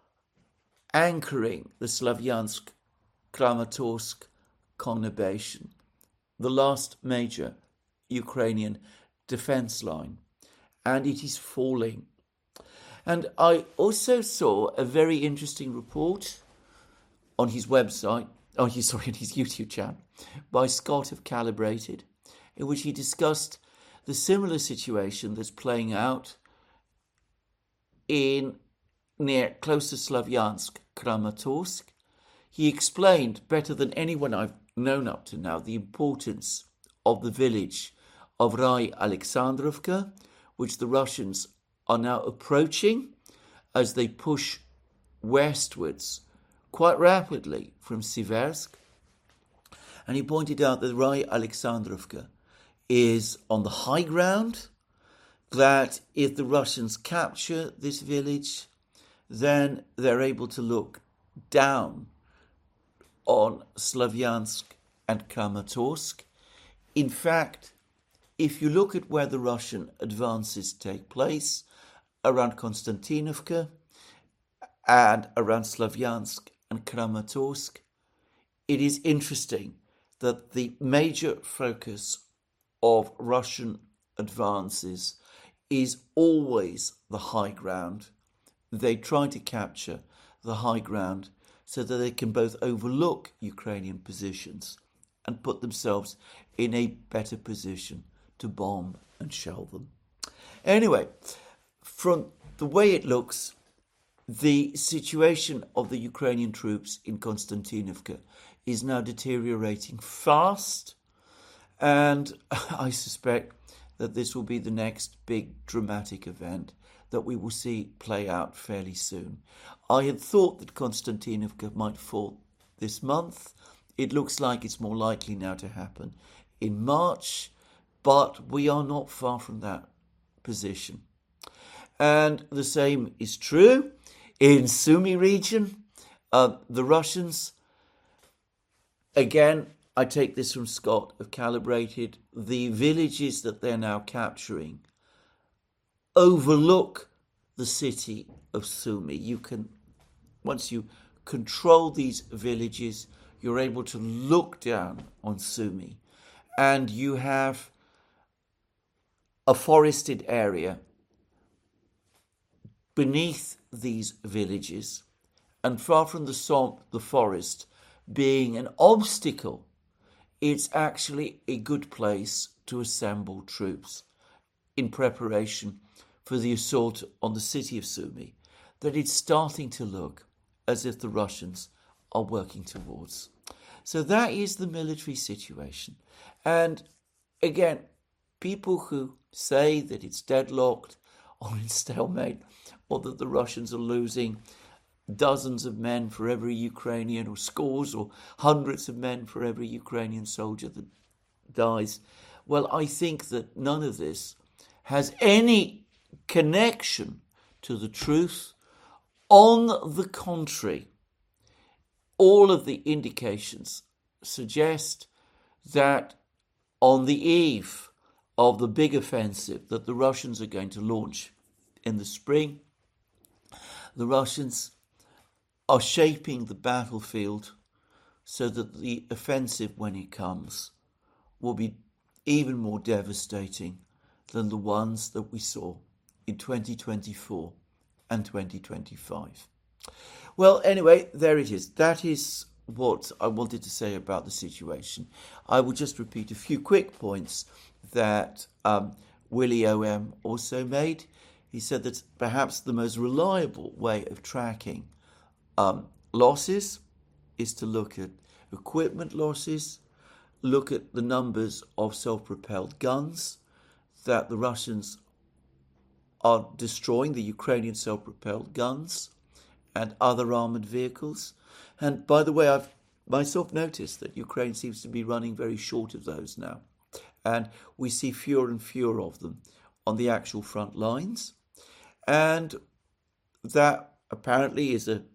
anchoring the Slavyansk-Kramatorsk conurbation, the last major Ukrainian defense line, and it is falling. And I also saw a very interesting report on his website, oh, his, sorry, on his YouTube channel, by Scott of Calibrated, in which he discussed the similar situation that's playing out in near close to Slavyansk, Kramatorsk. He explained better than anyone I've known up to now the importance of the village of Rai Alexandrovka, which the Russians are now approaching as they push westwards quite rapidly from Siversk. And he pointed out that Rai Alexandrovka is on the high ground, that if the Russians capture this village, then they're able to look down on Slavyansk and Kramatorsk. In fact, if you look at where the Russian advances take place, around Konstantinovka and around Slavyansk and Kramatorsk, it is interesting that the major focus of Russian advances is always the high ground. They try to capture the high ground so that they can both overlook Ukrainian positions and put themselves in a better position to bomb and shell them. Anyway, from the way it looks, the situation of the Ukrainian troops in Konstantinovka is now deteriorating fast, and I suspect that this will be the next big dramatic event that we will see play out fairly soon. I had thought that Konstantinovka might fall this month. It looks like it's more likely now to happen in March, but we are not far from that position. And the same is true In Sumy region, uh, the Russians, again, I take this from Scott, have calibrated the villages that they're now capturing overlook the city of Sumy. You can, once you control these villages, you're able to look down on Sumy, and you have a forested area beneath these villages, and far from the swamp, the forest being an obstacle, it's actually a good place to assemble troops in preparation for the assault on the city of Sumy that it's starting to look as if the Russians are working towards. So that is the military situation. And again, people who say that it's deadlocked or in stalemate, or that the Russians are losing dozens of men for every Ukrainian, or scores or hundreds of men for every Ukrainian soldier that dies. Well, I think that none of this has any connection to the truth. On the contrary, all of the indications suggest that on the eve of the big offensive that the Russians are going to launch in the spring, the Russians are shaping the battlefield so that the offensive, when it comes, will be even more devastating than the ones that we saw in twenty twenty-four and twenty twenty-five. Well, anyway, there it is. That is what I wanted to say about the situation. I will just repeat a few quick points that um, Willie O M also made. He said that perhaps the most reliable way of tracking um, losses is to look at equipment losses, look at the numbers of self-propelled guns that the Russians are destroying, the Ukrainian self-propelled guns and other armoured vehicles. And by the way, I've myself noticed that Ukraine seems to be running very short of those now. And we see fewer and fewer of them on the actual front lines. And that apparently is a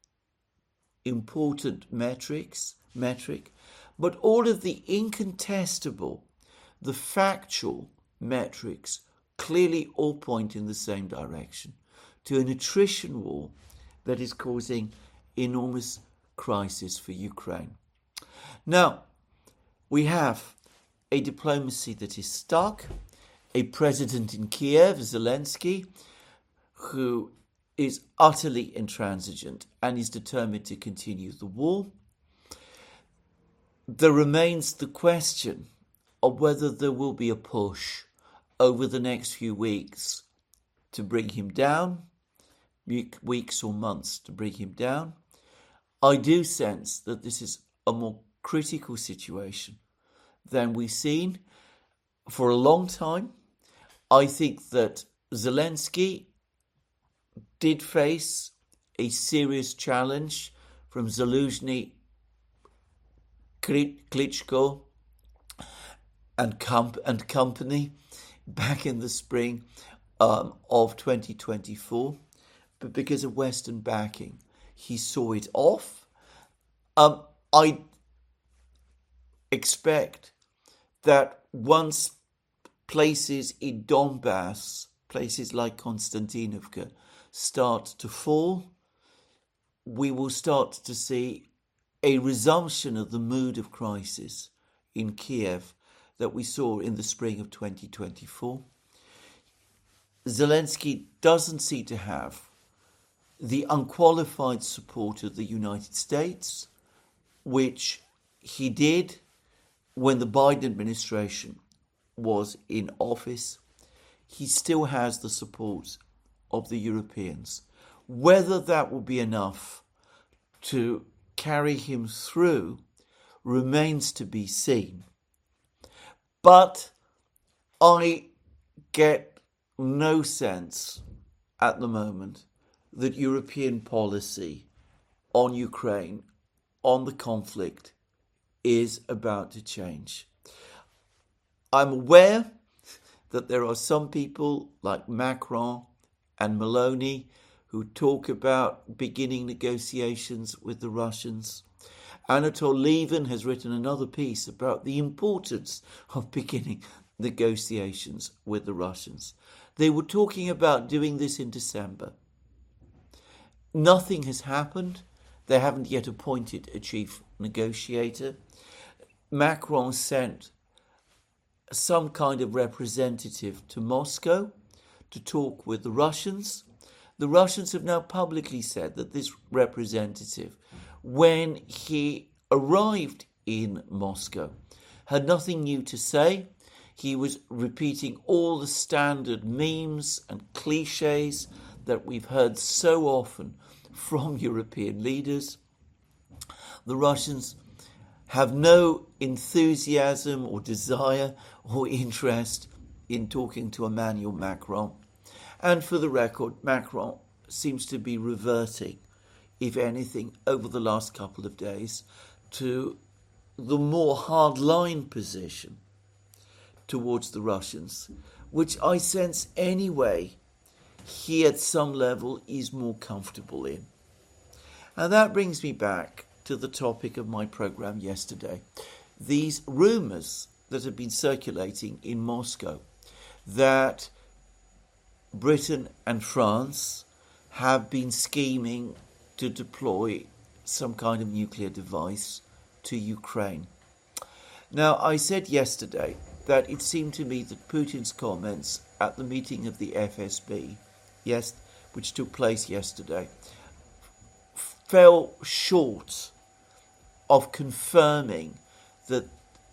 important metrics, metric. But all of the incontestable, the factual metrics clearly all point in the same direction, to an attrition war that is causing enormous crisis for Ukraine. Now, we have a diplomacy that is stuck, a president in Kiev, Zelensky, who is utterly intransigent and is determined to continue the war. There remains the question of whether there will be a push over the next few weeks to bring him down, weeks or months to bring him down. I do sense that this is a more critical situation than we've seen for a long time. I think that Zelensky did face a serious challenge from Zaluzhny, Klitschko and, comp- and company back in the spring um, of twenty twenty-four, but because of Western backing, he saw it off. Um, I expect that once places in Donbass, places like Konstantinovka, start to fall, we will start to see a resumption of the mood of crisis in Kiev that we saw in the spring of twenty twenty-four. Zelensky doesn't seem to have the unqualified support of the United States, which he did when the Biden administration was in office. He still has the support of the Europeans. Whether that will be enough to carry him through remains to be seen. But I get no sense at the moment that European policy on Ukraine, on the conflict, is about to change. I'm aware that there are some people like Macron and Meloni who talk about beginning negotiations with the Russians. Anatol Lieven has written another piece about the importance of beginning negotiations with the Russians. They were talking about doing this in December. Nothing has happened. They haven't yet appointed a chief negotiator. Macron sent some kind of representative to Moscow to talk with the Russians. The Russians have now publicly said that this representative, when he arrived in Moscow, had nothing new to say. He was repeating all the standard memes and cliches that we've heard so often from European leaders. The Russians have no enthusiasm or desire or interest in talking to Emmanuel Macron. And for the record, Macron seems to be reverting, if anything, over the last couple of days to the more hardline position towards the Russians, which I sense anyway he at some level is more comfortable in. And that brings me back to the topic of my program yesterday. These rumours that have been circulating in Moscow that Britain and France have been scheming to deploy some kind of nuclear device to Ukraine. Now, I said yesterday that it seemed to me that Putin's comments at the meeting of the F S B, yes, which took place yesterday, fell short of confirming that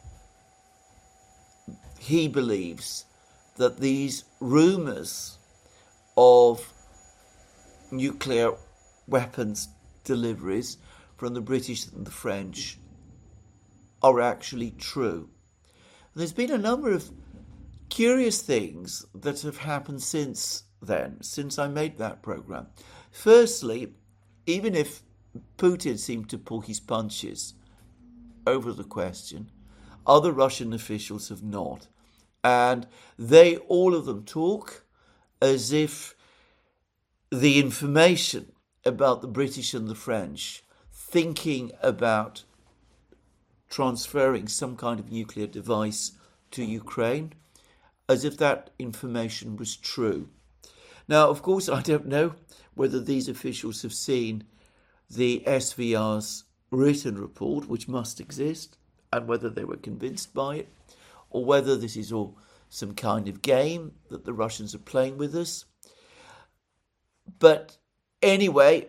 he believes that these rumours of nuclear weapons deliveries from the British and the French are actually true. There's been a number of curious things that have happened since then, since I made that programme. Firstly, even if Putin seemed to pull his punches over the question, other Russian officials have not. And they, all of them, talk as if the information about the British and the French thinking about transferring some kind of nuclear device to Ukraine, as if that information was true. Now, of course, I don't know whether these officials have seen the S V R's written report, which must exist, and whether they were convinced by it, or whether this is all some kind of game that the Russians are playing with us. But anyway,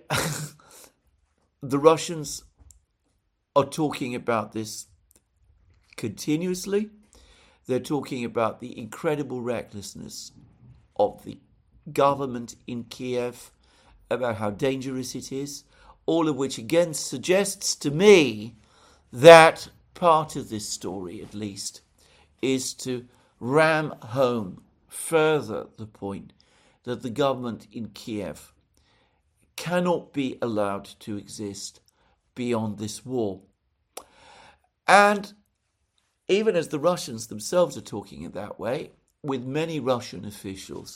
the Russians are talking about this continuously. They're talking about the incredible recklessness of the government in Kiev, about how dangerous it is, all of which again suggests to me that part of this story, at least, is to ram home further the point that the government in Kiev cannot be allowed to exist beyond this war. And even as the Russians themselves are talking in that way, with many Russian officials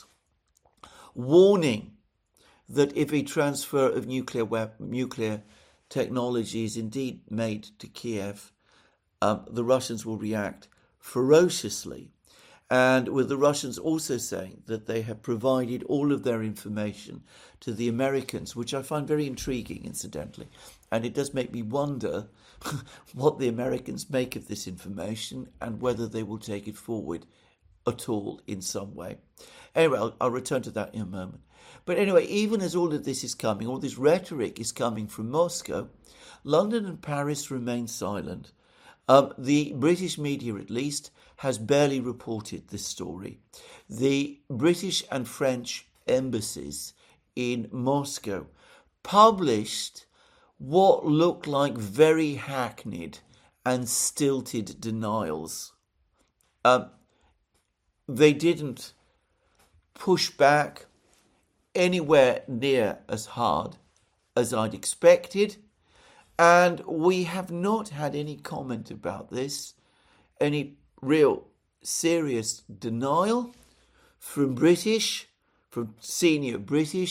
warning that if a transfer of nuclear wep- nuclear technology is indeed made to Kiev, um, the Russians will react ferociously. And with the Russians also saying that they have provided all of their information to the Americans, which I find very intriguing, incidentally. And it does make me wonder what the Americans make of this information and whether they will take it forward at all in some way. Anyway, I'll, I'll return to that in a moment. But anyway, even as all of this is coming, all this rhetoric is coming from Moscow, London and Paris remain silent. Um, the British media, at least, has barely reported this story. The British and French embassies in Moscow published what looked like very hackneyed and stilted denials. Um, they didn't push back anywhere near as hard as I'd expected, and we have not had any comment about this, any real serious denial from British, from senior British,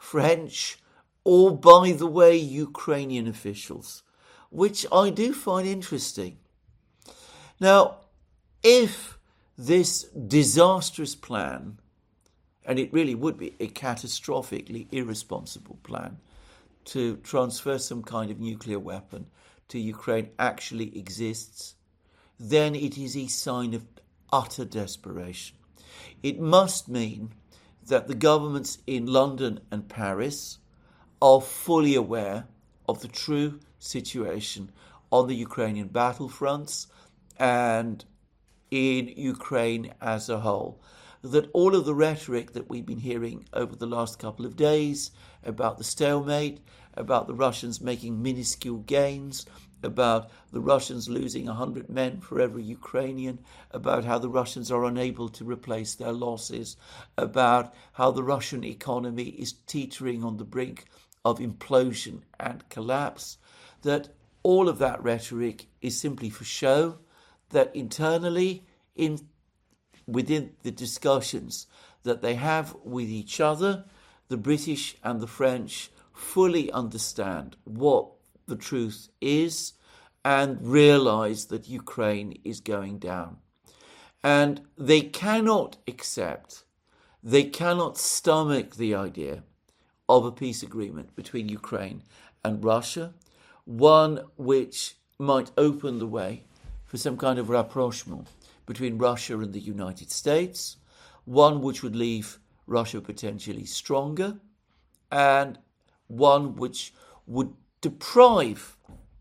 French, or, by the way, Ukrainian officials, which I do find interesting. Now, if this disastrous plan, and it really would be a catastrophically irresponsible plan to transfer some kind of nuclear weapon to Ukraine, actually exists, then it is a sign of utter desperation. It must mean that the governments in London and Paris are fully aware of the true situation on the Ukrainian battlefronts and in Ukraine as a whole. That all of the rhetoric that we've been hearing over the last couple of days about the stalemate, about the Russians making minuscule gains, about the Russians losing one hundred men for every Ukrainian, about how the Russians are unable to replace their losses, about how the Russian economy is teetering on the brink of implosion and collapse, that all of that rhetoric is simply for show, that internally, in within the discussions that they have with each other, the British and the French fully understand what the truth is and realise that Ukraine is going down. And they cannot accept, they cannot stomach the idea of a peace agreement between Ukraine and Russia, one which might open the way for some kind of rapprochement between Russia and the United States, one which would leave Russia potentially stronger, and one which would deprive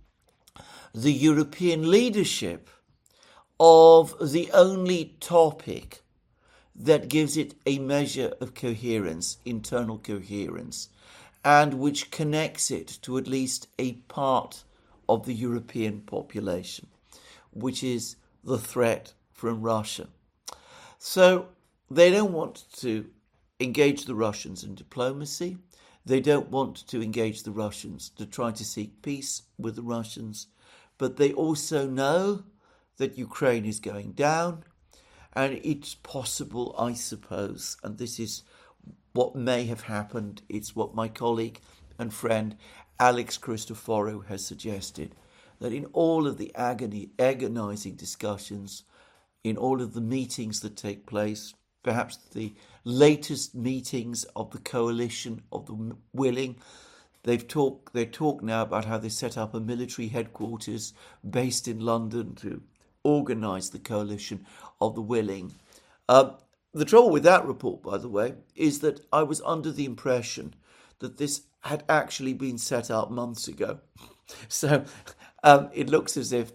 the European leadership of the only topic that gives it a measure of coherence, internal coherence, and which connects it to at least a part of the European population, which is the threat from Russia. So they don't want to engage the Russians in diplomacy. They don't want to engage the Russians to try to seek peace with the Russians. But they also know that Ukraine is going down, and it's possible, I suppose, and this is what may have happened, it's what my colleague and friend Alex Christoforou has suggested, that in all of the agony, agonizing discussions, in all of the meetings that take place, perhaps the latest meetings of the coalition of the willing, they've talked, they talk now about how they set up a military headquarters based in London to organise the coalition of the willing. Uh, the trouble with that report, by the way, is that I was under the impression that this had actually been set up months ago. So um, it looks as if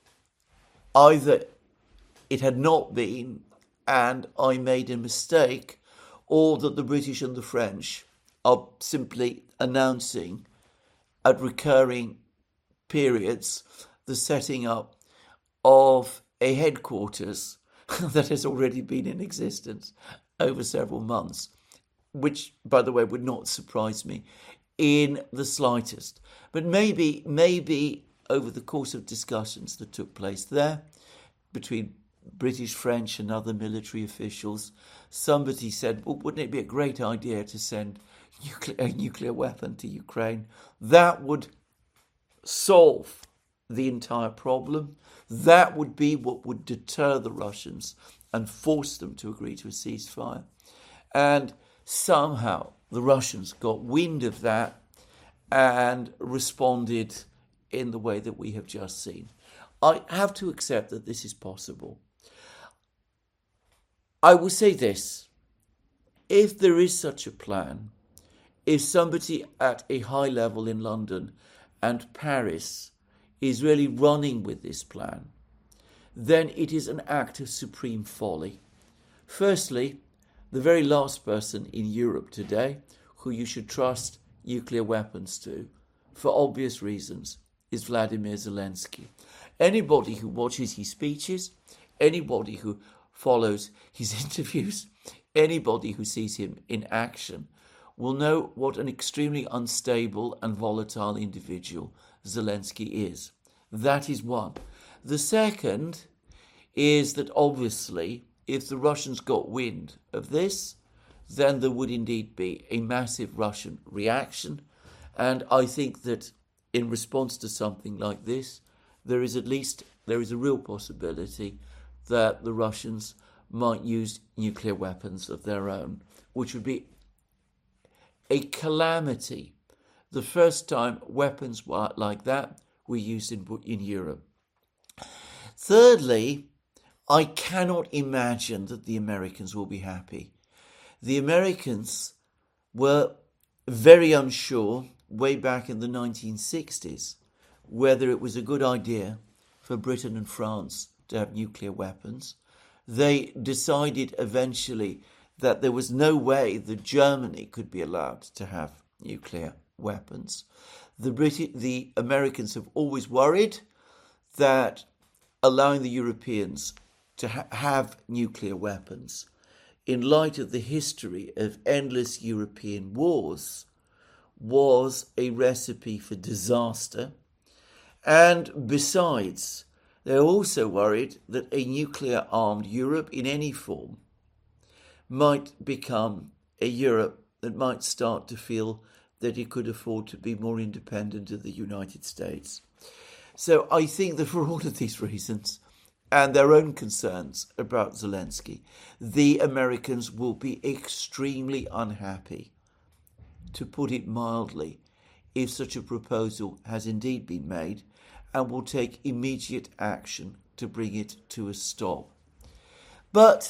either it had not been and I made a mistake, or that the British and the French are simply announcing at recurring periods the setting up of a headquarters that has already been in existence over several months, which, by the way, would not surprise me in the slightest. But maybe, maybe over the course of discussions that took place there between British, French and other military officials, somebody said, well, wouldn't it be a great idea to send nuclear, a nuclear weapon to Ukraine? That would solve the entire problem. That would be what would deter the Russians and force them to agree to a ceasefire. And somehow the Russians got wind of that and responded in the way that we have just seen. I have to accept that this is possible. I will say this: if there is such a plan, if somebody at a high level in London and Paris is really running with this plan, then it is an act of supreme folly. Firstly, the very last person in Europe today who you should trust nuclear weapons to, for obvious reasons, is Vladimir Zelensky. Anybody who watches his speeches, anybody who follows his interviews, anybody who sees him in action will know what an extremely unstable and volatile individual Zelensky is. That is one. The second is that obviously if the Russians got wind of this, then there would indeed be a massive Russian reaction. And I think that in response to something like this, there is at least, there is a real possibility that the Russians might use nuclear weapons of their own, which would be a calamity. The first time weapons like that were used in, in Europe. Thirdly, I cannot imagine that the Americans will be happy. The Americans were very unsure way back in the nineteen sixties whether it was a good idea for Britain and France to have nuclear weapons. They decided eventually that there was no way that Germany could be allowed to have nuclear weapons. The British, the Americans have always worried that allowing the Europeans to ha- have nuclear weapons, in light of the history of endless European wars, was a recipe for disaster. And besides, they're also worried that a nuclear-armed Europe in any form might become a Europe that might start to feel that it could afford to be more independent of the United States. So I think that for all of these reasons, and their own concerns about Zelensky, the Americans will be extremely unhappy, to put it mildly, if such a proposal has indeed been made, and will take immediate action to bring it to a stop. But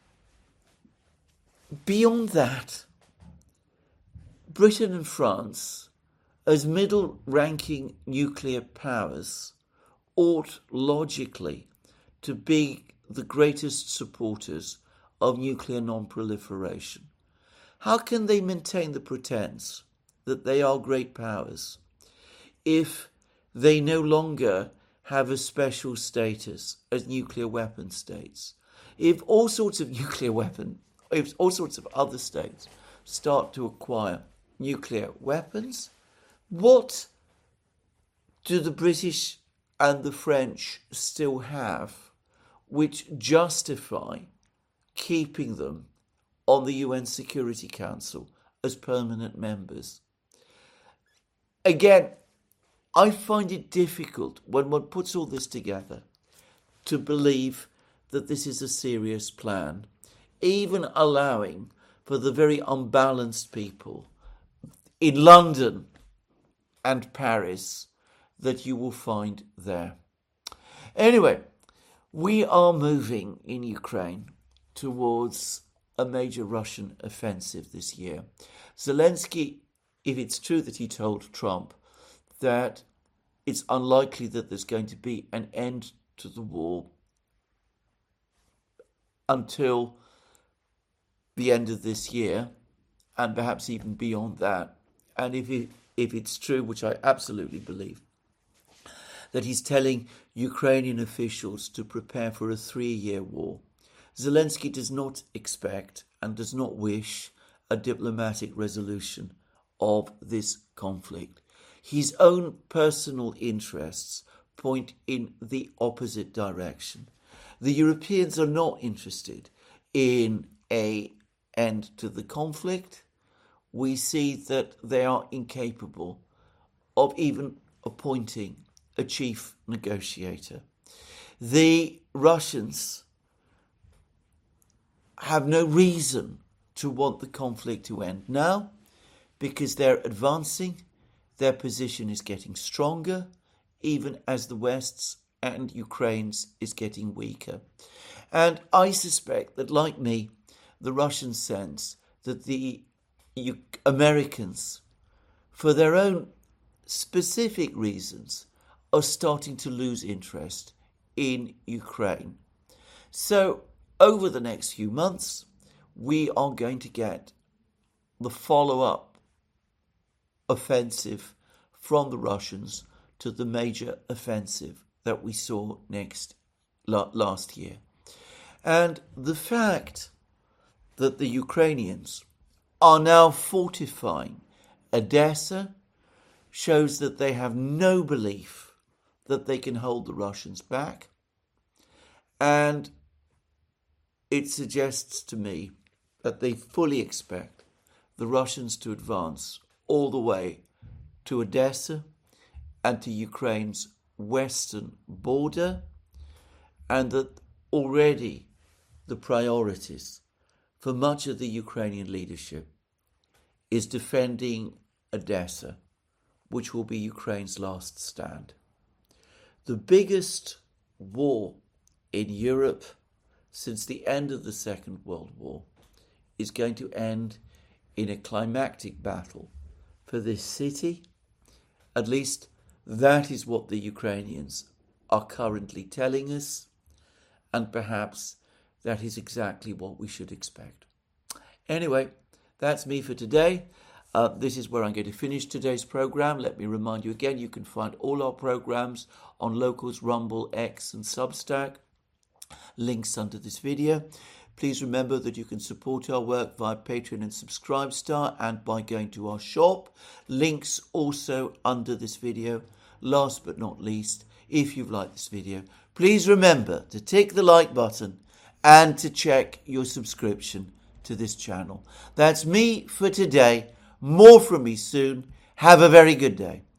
beyond that, Britain and France, as middle-ranking nuclear powers, ought logically to be the greatest supporters of nuclear non-proliferation. How can they maintain the pretense that they are great powers if they no longer have a special status as nuclear weapon states? If all sorts of nuclear weapon, if all sorts of other states start to acquire nuclear weapons, what do the British and the French still have which justify keeping them on the U N Security Council as permanent members? Again, I find it difficult when one puts all this together to believe that this is a serious plan, even allowing for the very unbalanced people in London and Paris that you will find there. Anyway, we are moving in Ukraine towards a major Russian offensive this year. Zelensky, if it's true that he told Trump that it's unlikely that there's going to be an end to the war until the end of this year, and perhaps even beyond that, and if it, if it's true, which I absolutely believe, that he's telling Ukrainian officials to prepare for a three-year war, Zelensky does not expect and does not wish a diplomatic resolution of this conflict. His own personal interests point in the opposite direction. The Europeans are not interested in an end to the conflict. We see that they are incapable of even appointing a chief negotiator. The Russians have no reason to want the conflict to end now because they're advancing, their position is getting stronger, even as the West's and Ukraine's is getting weaker. And I suspect that, like me, the Russians sense that the Americans, for their own specific reasons, are starting to lose interest in Ukraine. So over the next few months, we are going to get the follow-up offensive from the Russians to the major offensive that we saw next last year. And the fact that the Ukrainians are now fortifying Odessa shows that they have no belief that they can hold the Russians back. And it suggests to me that they fully expect the Russians to advance all the way to Odessa and to Ukraine's western border, and that already the priorities for much of the Ukrainian leadership is defending Odessa, which will be Ukraine's last stand. The biggest war in Europe since the end of the Second World War is going to end in a climactic battle for this city. At least that is what the Ukrainians are currently telling us, and perhaps that is exactly what we should expect. Anyway, that's me for today. Uh, this is where I'm going to finish today's program. Let me remind you again, you can find all our programs on Locals, Rumble, X and Substack. Links under this video. Please remember that you can support our work via Patreon and Subscribestar and by going to our shop. Links also under this video. Last but not least, if you've liked this video, please remember to tick the like button and to check your subscription to this channel. That's me for today. More from me soon. Have a very good day.